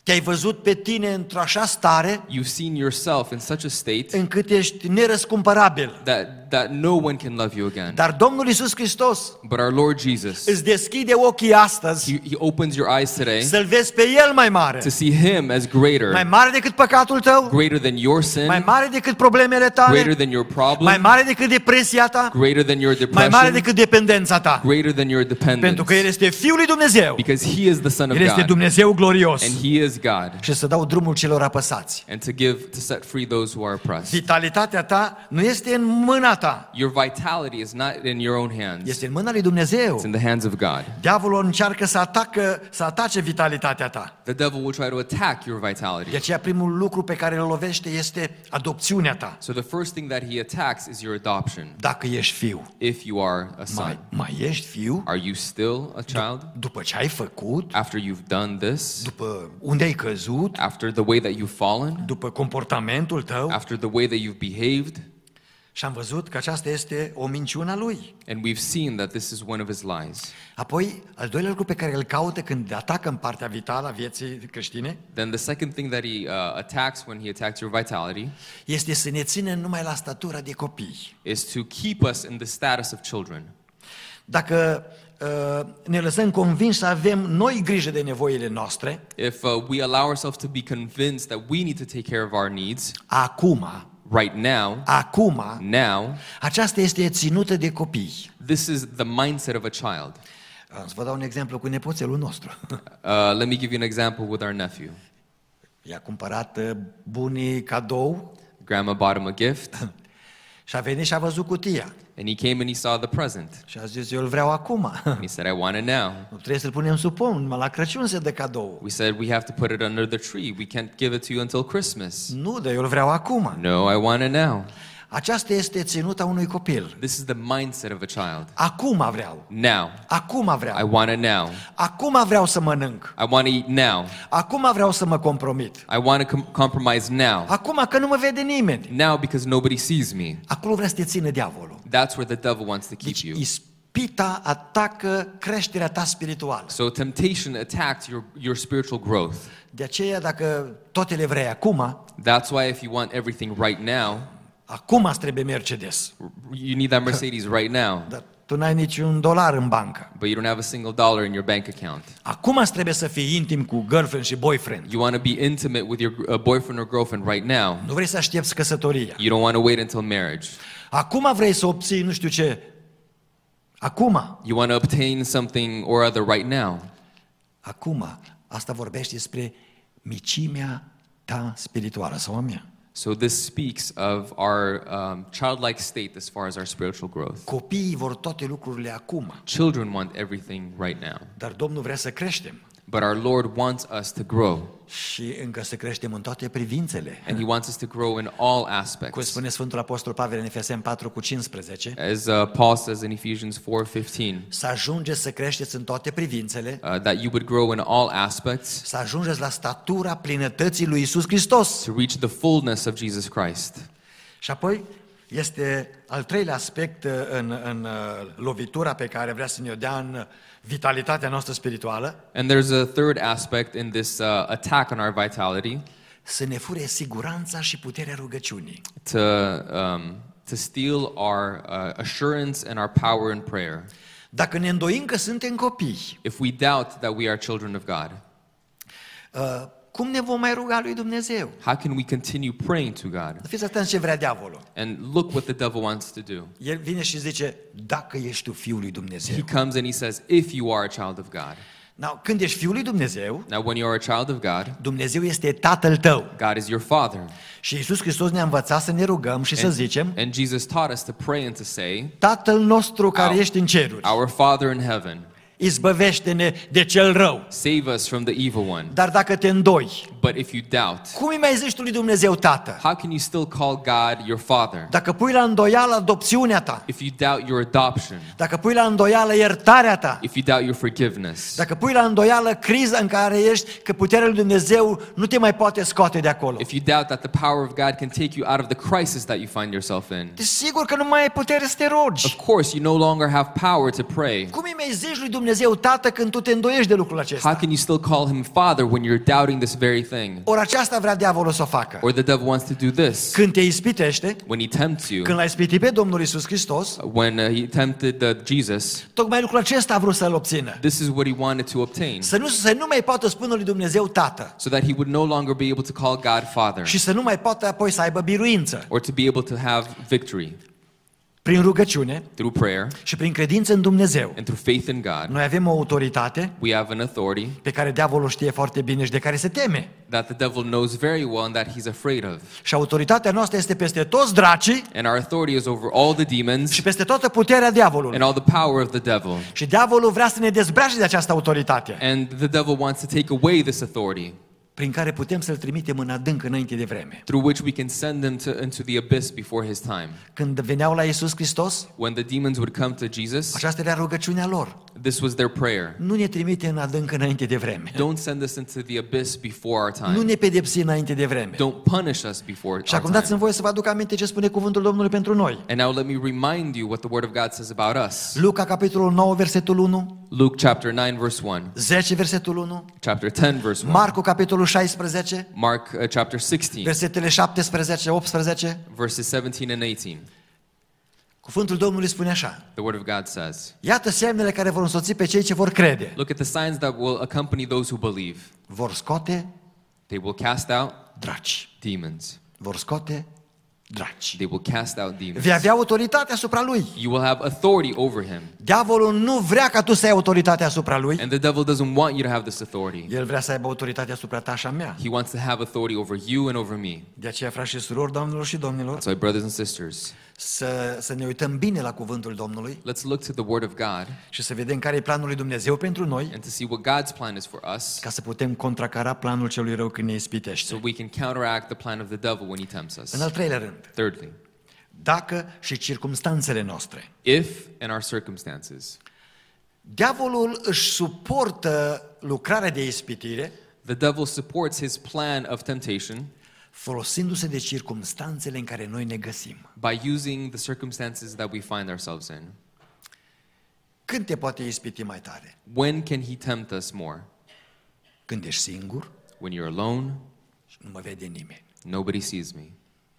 te-ai văzut pe tine într-o așa stare You've seen yourself in such a state încât ești nerăscumpărabil. that no one can love you again. Dar Domnul Iisus Hristos But our Lord Jesus, îți deschide ochii astăzi He opens your eyes today să-L vezi pe El mai mare. to see Him as Mai greater, mare decât păcatul tău, greater than your mai sin, mare decât problemele tale, greater than your mai problem, mare decât depresia ta, greater than your mai mare depression, decât dependența ta. greater than your Pentru dependence. că El este Fiul lui Dumnezeu. Because He is the Son of El este God, Dumnezeu glorios. and He is God, Și să dau drumul celor apăsați. and to set free those who are oppressed. Vitalitatea ta nu este în mâna ta, Your vitality is not in your own hands. este în mâna lui Dumnezeu. It's in the hands of God. Diavolul încearcă să atace vitalitatea ta. The devil will try to attack your De vitality. aceea primul lucru pe care îl lovește este adopțiunea ta. So the first thing that he attacks is your adoption. Dacă ești fiu, If you are a son, mai ești fiu are you still a child după ce ai făcut, after you've done this, după unde ai căzut, after the way that you've fallen, după comportamentul tău. after the way that you've behaved? Și am văzut că aceasta este o minciună a lui. And we've seen that this is one of his lies. Apoi, al doilea lucru pe care îl caută când atacă în partea vitală a vieții creștine Then the second thing that he attacks when he attacks your vitality este să ne țină numai la statura de copii. is to keep us in the status of children. Dacă ne lăsăm convinși să avem noi grijă de nevoile noastre, If we allow ourselves to be convinced that we need to take care of our needs acum, right now, aceasta este ținută de copii. this is the mindset of a child. Să vă dau un exemplu cu nepoțelul nostru. Let me give you an example with our nephew. I-a cumpărat bunii cadou Grandma bought him a gift, și a venit și a văzut cutia. and he came and he saw the present. Și a zis, eu îl vreau acum. And he said, I want it now. Nu trebuie să-l punem sub pom, numai la Crăciun se dă cadou. We said, we have to put it under the tree. We can't give it to you until Christmas. Nu, dar eu îl vreau acum. No, I want it now. Aceasta este ținuta unui copil. This is the mindset of a child. Acum vreau. Now. Acum I vreau. want it now. Acum vreau să mănânc. I want to eat now. Acum vreau să mă compromit. I want to compromise now. Acum că nu mă vede nimeni. Now because nobody sees me. Acolo vrea să te țină diavolul. That's where the devil wants to keep Deci you. ispita atacă creșterea ta spirituală. So temptation attacks your spiritual growth. De aceea dacă toate le vrei acum, That's why if you want everything right now, acum îți trebuie Mercedes. you need that Mercedes right now, Dar tu n-ai niciun dolar în bancă. but you don't have a single dollar in your bank account. Acum îți trebuie să fii intim cu girlfriend și boyfriend. You want to be intimate with your boyfriend or girlfriend right now. Nu vrei să aștepți căsătoria. You don't want to wait until marriage. Acum vrei să obții nu știu ce. Acum. You want to obtain something or other right now. Acum. Asta vorbește despre micimea ta spirituală sau a mea. So this speaks of our childlike state as far as our spiritual growth. Copiii vor toate lucrurile acum. Children want everything right now. Dar Domnul vrea să creștem. But our Lord wants us to grow. Și încă să creștem în toate privințele. And He wants us to grow in all Cum aspects. spune Sfântul Apostol Pavel în Efeseni 4:15, As Paul says in Ephesians 4:15, să ajungeți să creșteți în toate privințele, that you would grow in all aspects să ajungeți la statura plinătății lui Iisus Hristos. to reach the fullness of Jesus Christ. Și apoi este al treilea aspect în lovitura pe care vrea să ne-o dea în vitalitatea noastră spirituală, And there's a third aspect in this attack on our vitality, să ne fure siguranța și puterea rugăciunii. to steal our assurance and our power in prayer. Dacă ne îndoim că suntem copii, If we doubt that we are children of God, cum ne vom mai ruga lui Dumnezeu? how can we continue praying to God? Fiți atenți ce vrea diavolul. And look what the devil wants to do. El vine și zice, dacă ești tu Fiul lui Dumnezeu. He comes and he says, if you are a child of God. Now, când ești Fiul lui Dumnezeu, Now, when you are a child of God, Dumnezeu este Tatăl tău. God is your Father. Și Iisus Hristos ne-a învățat să ne rugăm și să zicem, And Jesus taught us to pray and to say, Tatăl nostru care ești în ceruri, our Father in heaven, izbăvește-ne de cel rău. save us from the evil one. Dar dacă te îndoi, But if you doubt, cum îi mai zici tu lui Dumnezeu Tată? how can you still call God your Father? Dacă pui la îndoială adopțiunea ta, If you doubt your adoption, dacă pui la îndoială iertarea ta, if you doubt your forgiveness, dacă pui la îndoială criza în care ești, că puterea lui Dumnezeu nu te mai poate scoate de acolo. if you doubt that the power of God can take you out of the crisis that you find yourself in, Deci sigur că nu mai ai putere să te rogi. of course you no longer have power to pray. Cum îi mai zici lui Dumnezeu Dumnezeu tată când tu te îndoiești de lucrul How acesta? can you still call him Father when you're doubting this very thing? Ori aceasta vrea diavolul să o facă. Or the devil wants to do this. Când te ispitește, When he tempts you, când l-a ispitit pe Domnul Iisus Hristos, when he tempted Jesus, tocmai lucrul acesta a vrut să-l obțină. this is what he wanted to obtain. Să nu mai poată spune lui Dumnezeu tată So that he would no longer be able to call God Father. și să nu mai poată apoi să aibă biruință. Or to be able to have victory Prin rugăciune through prayer și prin credință în Dumnezeu. and through faith in God. Noi avem o autoritate We have an authority pe care diavolul știe foarte bine și de care se teme. that the devil knows very well and that he's afraid of. Și autoritatea noastră este peste toți dracii And our authority is over all the demons și peste toată puterea diavolului. and all the power of the devil. Și diavolul vrea să ne dezbrace de această autoritate, And the devil wants to take away this authority prin care putem să-l trimitem în adânc înainte de vreme. through which we can send him into the abyss before his time. Când veneau la Iisus Hristos, When the demons would come to Jesus, aceasta era rugăciunea lor. this was their prayer. Nu ne trimite în adânc înainte de vreme. Don't send us into the abyss before our Nu time. ne pedepsi înainte de vreme. Don't punish us before Și our acum dați-mi time. voie să vă aduc aminte ce spune cuvântul Domnului pentru noi. And now let me remind you what the Word of God says about us. Luca, capitolul 9, versetul 1, Luke chapter 9 verse 1, 10, versetul 1, chapter 10 verse 1, Marcu, capitolul 16, Mark chapter 16 versetele 17, 18. verses 17 and 18. Cuvântul Domnului spune așa: The Word of God says, iată semnele care vor însoți pe cei ce vor crede. look at the signs that will accompany those who believe. Vor scoate They will cast out draci. demons. Vor scoate draci. They will cast out demons. Vei avea autoritate asupra lui. You will have authority over him. Diavolul nu vrea ca tu să ai autoritate asupra lui. And the devil doesn't want you to have this authority. El vrea să aibă autoritate asupra ta și a mea. He wants to have authority over you and over me. De aceea, frați și surori, doamnelor și domnilor, So, my brothers and sisters, să ne uităm bine la cuvântul Domnului let's look to the Word of God și să vedem care e planul lui Dumnezeu pentru noi, and to see what God's plan is for us, ca să putem contracara planul celui rău când ne so ispitește. we can counteract the plan of the devil when he tempts us. În al treilea rând, Thirdly, dacă și circumstanțele noastre. if in our circumstances, Diavolul își suportă lucrarea de ispitire the devil supports his plan of temptation folosindu-se de circumstanțele în care noi ne găsim. by using the circumstances that we find ourselves in. Când te poate ispiti mai tare? When can he tempt us more? Când ești singur When you're alone, și nu mă vede nimeni. nobody sees me.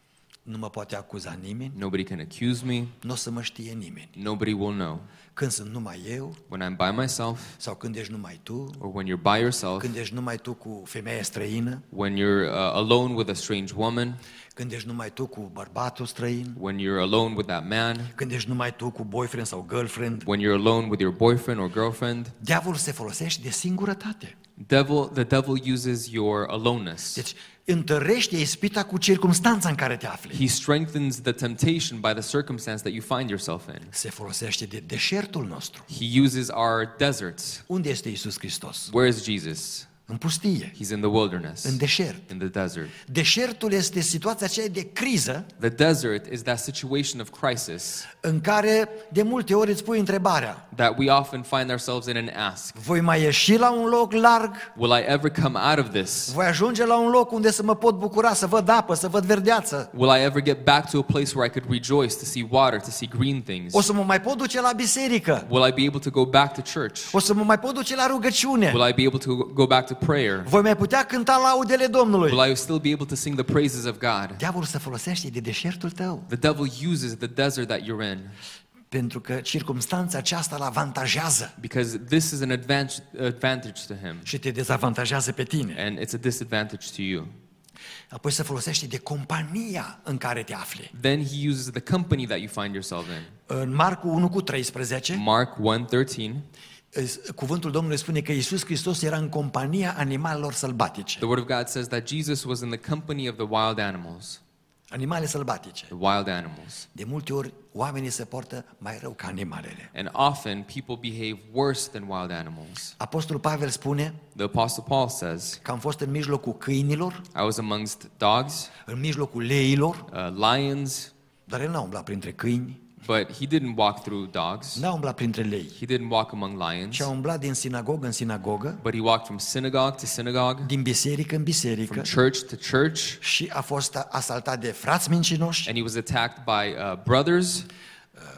Nu mă poate acuza nimeni, Nobody can accuse me. nu o să mă știe nimeni. Nobody will know. Când sunt numai eu, When I'm by myself, sau când ești numai tu, or when you're by yourself, când ești numai tu cu femeia străină, when you're alone with a strange woman, când ești numai tu cu bărbatul străin, when you're alone with that man, când ești numai tu cu boyfriend sau girlfriend, when you're alone with your boyfriend or girlfriend, diavolul se folosește de singurătate. the devil uses your aloneness. Deci întărește ispita cu circumstanța în care te afli. He strengthens the temptation by the circumstance that you find yourself in. Se folosește de deșertul nostru. He uses our deserts. Unde este Iisus Hristos? Where is Jesus? În pustie, He's in the wilderness, în deșert. in the desert. Deșertul este situația aceea de criză The desert is that situation of crisis în care de multe ori îți pui întrebarea: that we often find ourselves in and ask, voi mai ieși la un loc larg? will I ever come out of this? Voi ajunge la un loc unde să mă pot bucura, să văd apă, să văd verdeață? Will I ever get back to a place where I could rejoice, to see water, to see green things? O să mă mai pot duce la biserică? Will I be able to go back to church? O să mă mai pot duce la rugăciune? Will I be able to go back to prayer? Voi mai putea cânta laudele Domnului? Will I still be able to sing the praises of God? Diavolul se folosește de deșertul tău, The devil uses the desert that you're in pentru că circumstanța aceasta îl avantajează because this is an advantage to him și te dezavantajează pe tine. and it's a disadvantage to you. Apoi se folosește de compania în care te afli. Then he uses the company that you find yourself in. În Marcu 1:13, Mark 1:13, cuvântul Domnului spune că Iisus Hristos era în compania animalelor sălbatice. the word of God says that Jesus was in the company of the wild animals. Animale sălbatice. The wild animals. De multe ori oamenii se portă mai rău ca animalele. And often people behave worse than wild animals. Apostolul Pavel spune The Apostle Paul says, că am fost în mijlocul câinilor, I was amongst dogs, în mijlocul leilor, lions, dar el n-a umblat printre câini, but he didn't walk through dogs. n-a umblat printre lei, He didn't walk among lions, ci a umblat din sinagogă în sinagogă, but he walked from synagogue to synagogue, din biserică în biserică from church to church, și a fost asaltat de frați mincinoși, and he was attacked by brothers,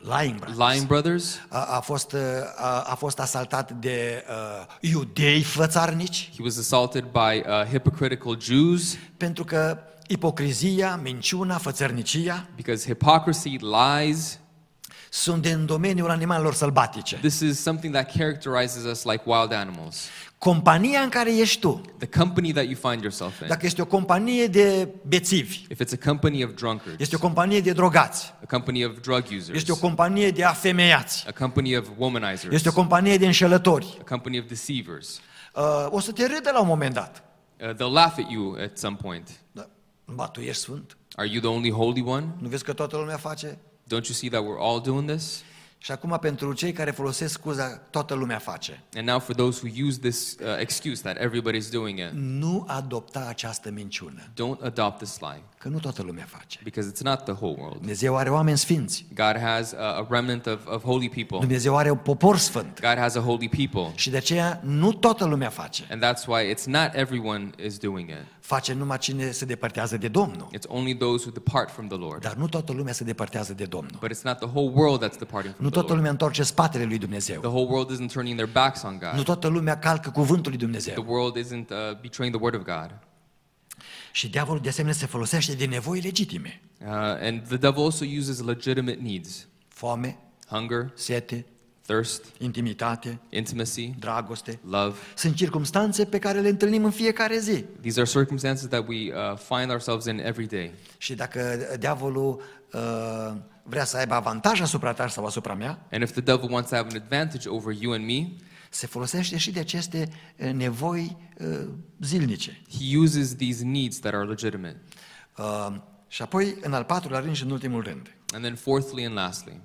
Lying brothers. A fost asaltat de iudei fățarnici. He was assaulted by hypocritical Jews. Pentru că ipocrizia, minciuna, fățărnicia Because hypocrisy, lies, sunt în domeniul animalelor sălbatice. this is something that characterizes us like wild animals. Compania în care ești tu, The company that you find yourself in. dacă este o companie de bețivi, If it's a company of drunkards, este o companie de drogați, a company of drug users, este o companie de afemeiați, a company of womanizers, este o companie de înșelători, a company of deceivers, o să te râdă la un moment dat. they'll laugh at you at some point. Da, ba, tu ești sfânt? Are you the only holy one? Nu vezi că toată lumea face? Don't you see that we're all doing this? Și acum pentru cei care folosesc scuza toată lumea face. And now for those who use this excuse that everybody's doing it, Nu adopta această minciună, don't adopt this lie, că nu toată lumea face. because it's not the whole world. Dumnezeu are oameni sfinți. God has a remnant of holy people. Dumnezeu are un popor sfânt. God has a holy people. Și de aceea nu toată lumea face. And that's why it's not everyone is doing it. Face numai cine se depărtează de Domnul. It's only those who depart from the Lord. Dar nu toată lumea se depărtează de Domnul. But it's not the whole world that's departing from Nu the toată Lord. lumea întoarce spatele lui The Dumnezeu. whole world isn't turning their backs on Nu God. toată lumea calcă cuvântul lui The Dumnezeu. world isn't betraying the word of God. Și diavolul de asemenea se folosește de nevoi legitime. And the devil also uses legitimate needs: Foame, hunger, sete, thirst, intimitate, intimacy, dragoste. love. Sunt circumstanțe pe care le întâlnim în fiecare zi. These are circumstances that we find ourselves in every day. Și dacă diavolul vrea să aibă avantaj asupra ta sau asupra mea, And if the devil wants to have an advantage over you and me, se folosește și de aceste nevoi zilnice. he uses these needs that are legitimate. Și apoi, în al patrulea rând și în ultimul rând, And then fourthly and lastly,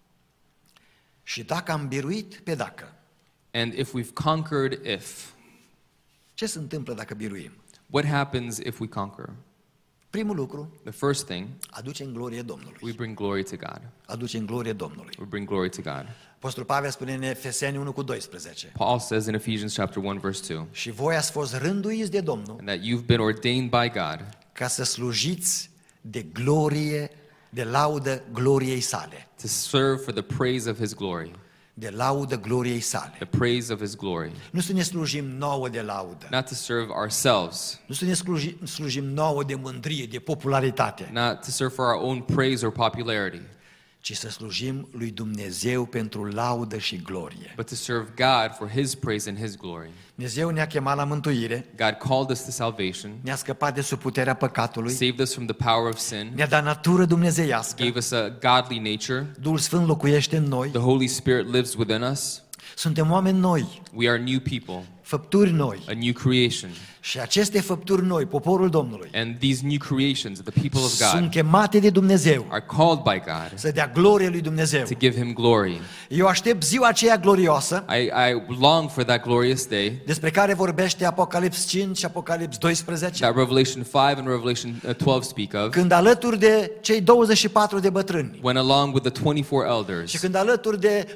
și dacă am biruit pe dacă, and if we've conquered if, ce se întâmplă dacă biruim? what happens if we conquer? Primul lucru, The first thing, aduce în glorie we Domnului. bring glory to God. Aduce în glorie Domnului. We bring glory to God. Apostolul Pavel spune în Efeseni 1:12. Paul says in Ephesians chapter 1 verse 2, Și voi ați fost rânduiți de Domnul and that you've been ordained by God ca să slujiți de glorie, de laudă gloriei sale. to serve for the praise of his glory. De laudă gloriei sale. The praise of his glory. Nu să ne slujim nouă de laudă. Not to serve ourselves, Nu să ne slujim nouă de mândrie, de popularitate, not to serve for our own praise or popularity, ci să slujim lui Dumnezeu pentru laudă și glorie. but to serve God for his praise and his glory. Dumnezeu ne-a chemat la mântuire, God called us to salvation, ne-a scăpat de sub puterea păcatului, saved us from the power of sin, ne-a dat natură dumnezeiască, gave us a godly nature. Duhul Sfânt locuiește în noi, The Holy Spirit lives within us. suntem oameni noi, We are new people, făpturi noi. a new creation. Și aceste făpturi noi, poporul Domnului, And these new creations, the people of sunt God, chemate de Dumnezeu are called by God să dea glorie lui Dumnezeu. to give him glory. Eu aștept ziua aceea glorioasă I long for that glorious day despre care vorbește Apocalips 5 și Apocalips 12, that Revelation 5 and Revelation 12 speak of, când alături de cei 24 de bătrâni when along with the 24 și elders când alături de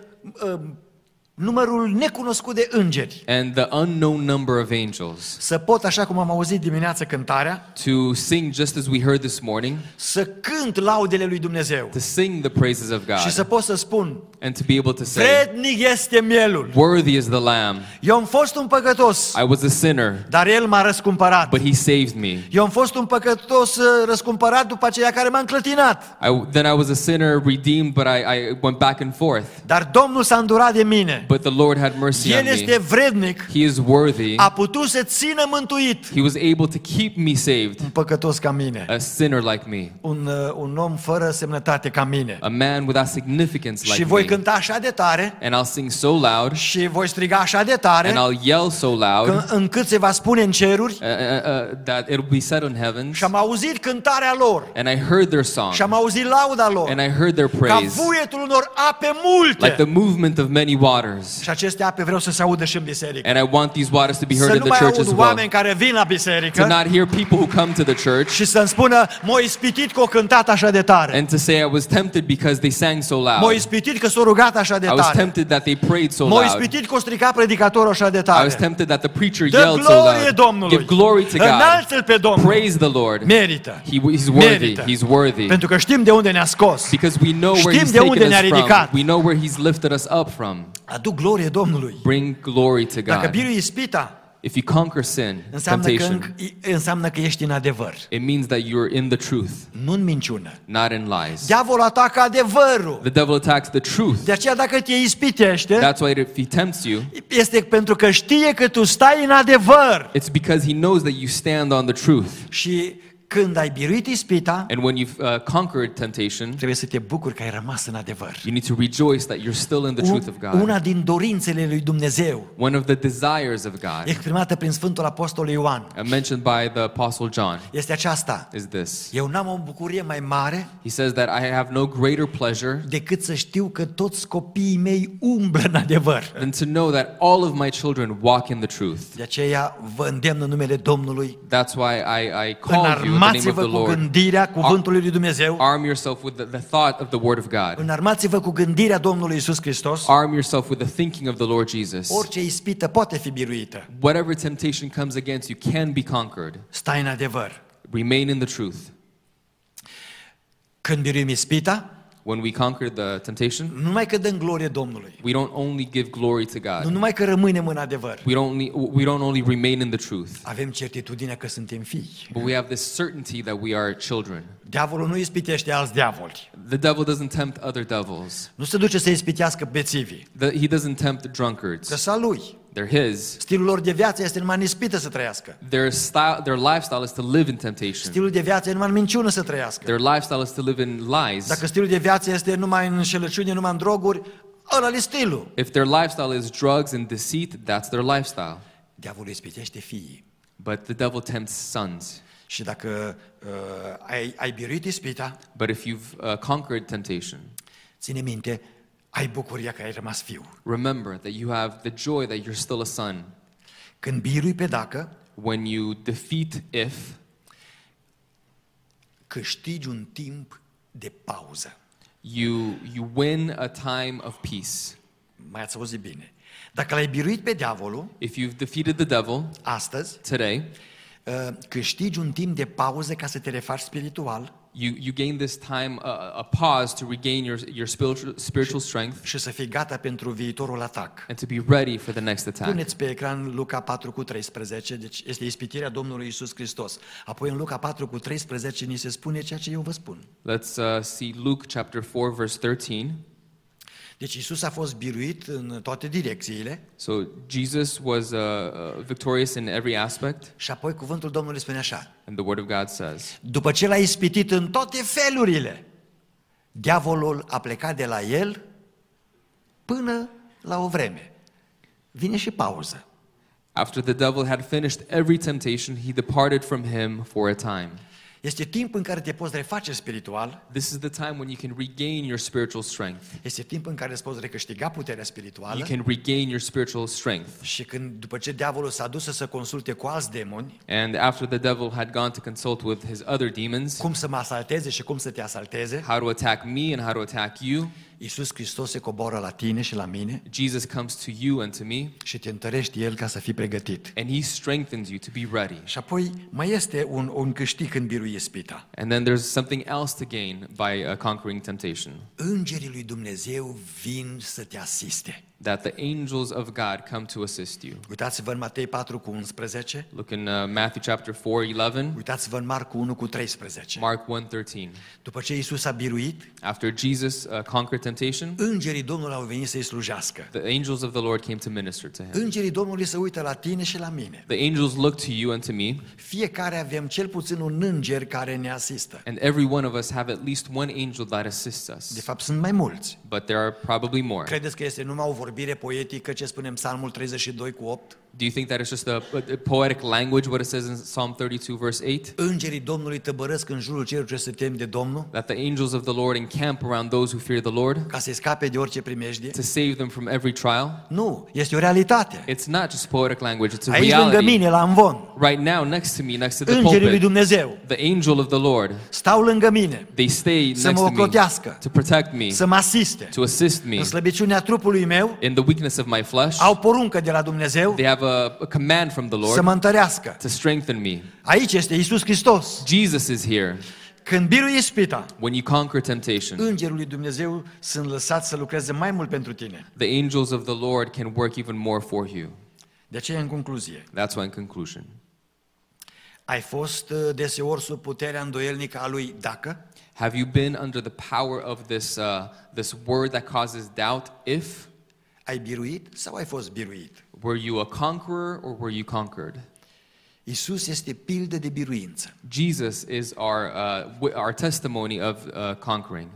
numărul necunoscut de îngeri, and the unknown number of angels, să pot, așa cum am auzit dimineața cântarea, to sing just as we heard this morning, să cânt laudele lui Dumnezeu to sing the praises of și să God, pot să spun, and to be able to say, vrednic este mielul. worthy is the Lamb. Eu am fost un păcătos, I was a sinner, dar El m-a răscumpărat. but he saved me. Eu am fost un păcătos răscumpărat după aceea care m-a înclătinat. Then I was a sinner redeemed, but I went back and forth. Dar Domnul s-a îndurat de mine. But the Lord had mercy on El me. este vrednic, He is worthy. a putut să țină mântuit He was able to keep me saved, un păcătos ca mine, a sinner like me, un om fără semnătate ca mine. a man without significance Și like voi me. cânta așa de tare And I'll sing so loud, și voi striga așa de tare and I'll yell so loud, încât se va spune în ceruri. that it'll be said in heaven. Și am auzit cântarea lor And I heard their song, și am auzit lauda lor and I heard their ca praise, vuietul unor ape multe. like the movement of many waters. waters. Și aceste ape vreau să se audă și în biserică. And I want these waters to be heard Să in nu the mai church as aud well. oameni care vin la To biserică not hear people who come to the church și să-mi spună, m-a ispitit că o cântat așa de tare. and to say I was tempted because they sang so M-a loud. ispitit că s-a rugat așa de I was tare. tempted that they prayed so M-a loud. ispitit că o stricat predicatorul așa de I tare. was tempted that the preacher Dă yelled so glorie loud. Domnului. Give glory to God. Înalță-L pe Domnul. Praise the Lord. Merită. He's worthy. Merită. He's worthy. Pentru că știm de unde ne-a scos. Because we know where Știm He's de unde taken ne-a us from. ridicat. We know where He's lifted us up from. Aduc glorie Domnului. Bring glory to Dacă God. birui ispita, If you conquer sin, înseamnă că ești în adevăr. it means that you're in the truth, Nu în minciună. not in lies. Diavolul atacă adevărul. The devil attacks the truth. De aceea dacă te ispitește, That's why if he tempts you, este pentru că știe că tu stai în adevăr. it's because he knows that you stand on the truth. Și când ai biruit ispita, And when you've conquered temptation, trebuie să te bucuri că ai rămas în adevăr. you need to rejoice that you're still in the truth of God. Una din dorințele lui Dumnezeu, One of the desires of God, exprimată prin Sfântul Apostol Ioan, mentioned by the Apostle John, este aceasta. is this. Eu n-am o bucurie mai mare He says that I have no greater pleasure decât să știu că toți copiii mei umblă în adevăr. than to know that all of my children walk in the truth. De aceea vă îndemn în numele Domnului, That's why I call you in the name of înarmați-vă the cu Lord. gândirea cuvântului lui Dumnezeu, Arm yourself with the thought of the Word of God. înarmați-vă cu gândirea Domnului Iisus Hristos. Arm yourself with the thinking of the Lord Jesus. Orice ispită poate fi biruită. Whatever temptation comes against you can be conquered. Stai în adevăr. Remain in the truth. Când biruim ispita, When we conquer the temptation, nu numai că dăm glorie Domnului, we don't only give glory to nu God. numai că rămânem în adevăr, We don't only remain in the truth, avem certitudinea că suntem fii. but we have this certainty that we are children. Diavolul nu ispitește alți diavoli. The devil doesn't tempt other devils. Nu se duce să ispitească bețivii. He doesn't tempt drunkards. Că sa lui. They're his. Stilul lor de viață este numai în ispită să trăiască. Their lifestyle is to live in temptation. Stilul de viață e numai în minciună să trăiască. Their lifestyle is to live in lies. Dacă stilul de viață este numai în înșelăciune, numai în droguri, ăla e stilul. If their lifestyle is drugs and deceit, that's their lifestyle. Diavolul ispitește fiii. But the devil tempts sons. Și dacă ai biruit ispita, But if you've conquered temptation, ține minte, ai bucuria că ai rămas fiu. remember that you have the joy that you're still a son. Când birui pe dacă, When you defeat if, câștigi un timp de pauză. you win a time of peace. Mai ați auzit bine. Dacă l-ai biruit pe diavolul, If you've defeated the devil astăzi, today, câștigi un timp de pauză ca să te refaci spiritual you gain this time, a pause to regain your spiritual strength și să fii gata pentru viitorul atac. and to be ready for the next attack. Puneți pe ecran Luca 4:13, deci este ispitirea Domnului Iisus Hristos. Apoi în Luca 4:13 ni se spune ceea ce eu vă spun. Let's see Luke chapter 4 verse 13. Deci Iisus a fost biruit în toate direcțiile So Jesus was victorious in every aspect, și apoi cuvântul Domnului spune așa: and the Word of God says, după ce l-a ispitit în toate felurile, diavolul a plecat de la el până la o vreme. Vine și pauză. after the devil had finished every temptation, he departed from him for a time. Este timp în care te poți reface spiritual, This is the time when you can regain your spiritual strength. este timp în care îți poți recâștiga puterea spirituală You can regain your spiritual strength. și când, după ce diavolul s-a dus să consulte cu alți demoni, And after the devil had gone to consult with his other demons, cum să mă asalteze și cum să te asalteze, how to attack me and how to attack you, Iisus Hristos se coboară la tine și la mine Jesus comes to you and to me, și te întărește El ca să fii pregătit. and he strengthens you to be ready. Și apoi mai este un câștig când birui ispita. And then there's something else to gain by conquering temptation, Îngerii lui Dumnezeu vin să te asiste. that the angels of God come to assist you. Uitați-vă în Matei 4:11, Look in Matthew chapter 4:11, uitați-vă în Marcu 1:13. Mark 1:13. După ce Iisus a biruit, After Jesus conquered temptation, îngerii Domnului au venit să-i slujească. the angels of the Lord came to minister to him. Îngerii Domnului se uită la tine și la mine. The angels look to you and to me, Fiecare avem cel puțin un înger care ne asistă. and every one of us have at least one angel that assists De us. fapt, sunt mai mulți. But there are probably more. Credeți că este numai o vorbire poetică ce spune în Psalmul 32:8? Do you think that it's just a poetic language, what it says in Psalm 32, verse 8? Îngerii Domnului tăbărăsc în jurul celor ce se tem de Domnul, That the angels of the Lord encamp around those who fear the Lord ca să scape de orice primejdie? to save them from every trial? Nu, este o realitate. It's not just poetic language, it's a Aici lângă reality. mine, la Amvon, Right now, next to me, next to the îngerii lui pulpit, Dumnezeu the angel of the Lord, stau lângă mine they stay să next mă to me ocrotească, to protect me, să mă asiste. to assist me În slăbiciunea trupului meu in the weakness of my flesh. au poruncă de la Dumnezeu They have a command from the să Lord mă întărească. to strengthen me. Aici este Iisus Hristos. Jesus is here. Când birui ispita, When you conquer temptation, îngerul lui Dumnezeu sunt lăsați să lucreze mai mult pentru tine. the angels of the Lord can work even more for you. De aceea, în concluzie, That's why, in conclusion, ai fost deseori sub puterea îndoielnică a lui dacă? have you been under the power of this word that causes doubt? If Ai biruit sau ai fost biruit? were you a conqueror or were you conquered? Iisus este pildă de biruință. Jesus is our testimony of conquering.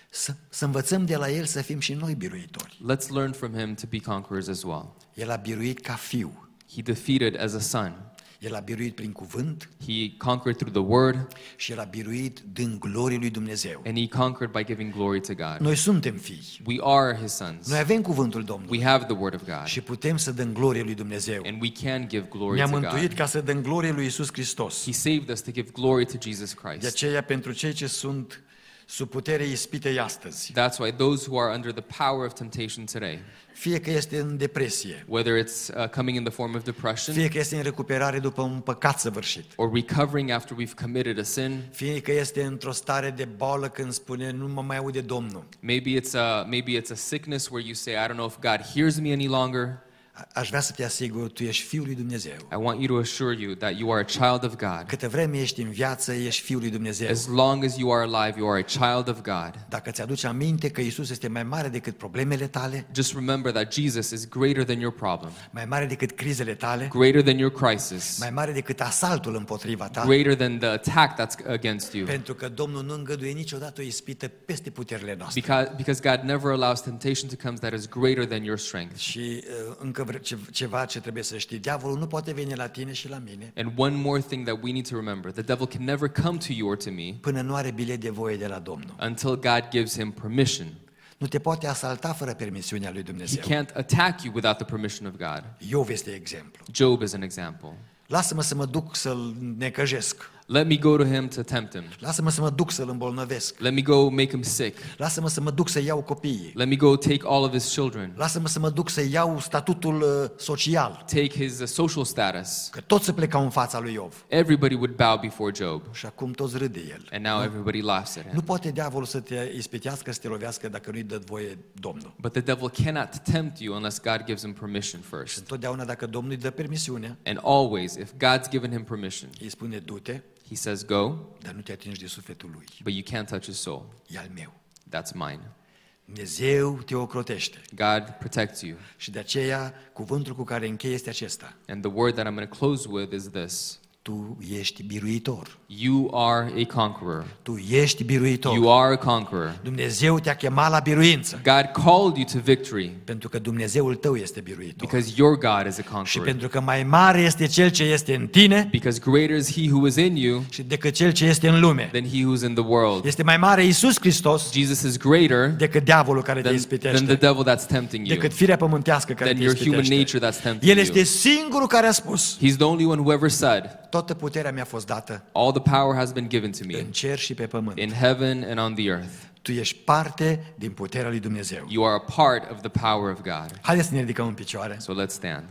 Să învățăm de la El să fim și noi biruitori. Let's learn from him to be conquerors as well. El a biruit ca fiu. He defeated as a son. El a biruit prin cuvânt He conquered through the word, și El a biruit din glorie lui Dumnezeu. and he conquered by giving glory to God. Noi suntem fii. We are his sons. Noi avem cuvântul Domnului We have the word of God, și putem să dăm glorie lui Dumnezeu. and we can give glory Ne-a to mântuit God. ca să dăm glorie lui Iisus Hristos. He saved us to give glory to Jesus De Christ. aceea, pentru cei ce sunt sub putere ispitei astăzi, That's why those who are under the power of temptation today, fie că este în depresie, whether it's coming in the form of depression fie că este în recuperare după un păcat săvârșit, or recovering after we've committed a sin, fie că este într-o stare de boală când spune nu mă mai aude Domnul, maybe it's a sickness where you say, I don't know if God hears me any longer. aș vrea să te asigur, tu ești Fiul lui Dumnezeu. I want you to assure you that you are a child of God. Câtă vreme ești în viață, ești Fiul lui Dumnezeu. As long as you are alive, you are a child of God. Dacă ți-aduci aminte că Iisus este mai mare decât problemele tale, Just remember that Jesus is greater than your problem, mai mare decât crizele tale, greater than your crisis, mai mare decât asaltul împotriva ta, greater than the attack that's against you. pentru că Domnul nu îngăduie niciodată o ispită peste puterile noastre. Because God never allows temptation to come that is greater than your strength. Și încă ceva ce trebuie să știi, diavolul nu poate veni la tine și la mine And one more thing that we need to remember, the devil can never come to you or to me până nu are bilet de voie de la Domnul. until God gives him permission. Nu te poate asalta fără permisiunea lui He Dumnezeu. can't attack you without the permission of God. Iov este exemplu. Job is an example. Lasă-mă să mă duc să-l necăjesc. Let me go to him to tempt him. Lasă-mă să mă duc să-l îmbolnăvesc. Let me go make him sick. Lasă-mă să mă duc să iau copiii. Let me go take all of his children. Lasă-mă să mă duc să iau statutul social. Take his social status. Că toți se plecau în fața lui Iov. Everybody would bow before Job. Și acum toți râde el. And now everybody laughs at Nu him. poate diavolul să te ispitească, să te lovească dacă nu-i dă voie Domnul. But the devil cannot tempt you unless God gives him permission Și first. întotdeauna dacă Domnul îi dă permisiunea, And always, if God's given him permission, îi spune du-te, he says, go, dar nu te atingi de sufletul lui. but you can't touch his soul. E al meu. That's mine. Dumnezeu te ocrotește. God protects you. Și de aceea cuvântul cu care închei este acesta. And the word that I'm going to close with is this. Tu ești biruitor. You are a conqueror. Tu ești biruitor. You are a conqueror. Dumnezeu te-a chemat la biruință. God called you to victory Pentru că Dumnezeul tău este biruitor. because your God is a Și conqueror. pentru că mai mare este Cel ce este în tine Because greater is he who is in you și decât Cel ce este în lume. than he who is in the world. Este mai mare Iisus Hristos Jesus is greater decât diavolul care te than the ispitește, devil that's tempting you, decât firea pământească care than te your human ispitește. nature that's tempting El este you. singurul care a spus, He's the only one who ever said, toată puterea mi-a fost dată all the power has been given to me în cer și pe pământ. in heaven and on the earth. Tu ești parte din puterea lui Dumnezeu. You are a part of the power of God. Haideți să ne ridicăm în picioare. So let's stand.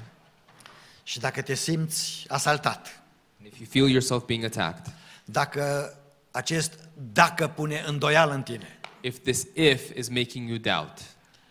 Și dacă te simți asaltat, And if you feel yourself being attacked, dacă dacă pune îndoială în tine, if this if is making you doubt,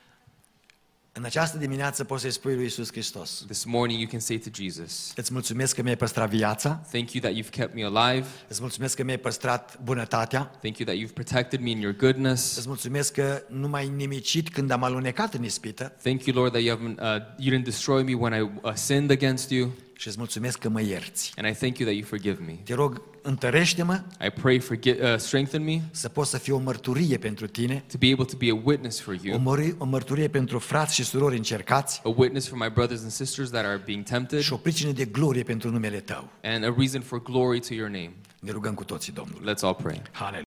în această dimineață poți să-i spui lui Iisus Hristos, this morning you can say to Jesus, îți mulțumesc că mi-ai păstrat viața, thank you that you've kept me alive. îți mulțumesc că mi-ai păstrat bunătatea, Thank you that you've protected me in your goodness. îți mulțumesc că nu m-ai nimicit când am alunecat în ispită Thank you, Lord, that you didn't destroy me when I sinned against you. și îți mulțumesc că mă ierți. And I thank you that you forgive me. Te rog, întărește-mă I pray strengthen me să pot să fiu o mărturie pentru tine, to be able to be a witness for you, o mărturie pentru frați și surori încercați a witness for my brothers and sisters that are being tempted, și o pricină de glorie pentru numele Tău. and a reason for glory to your name. Ne rugăm cu toții, Domnul. Let's all pray. Haleluia.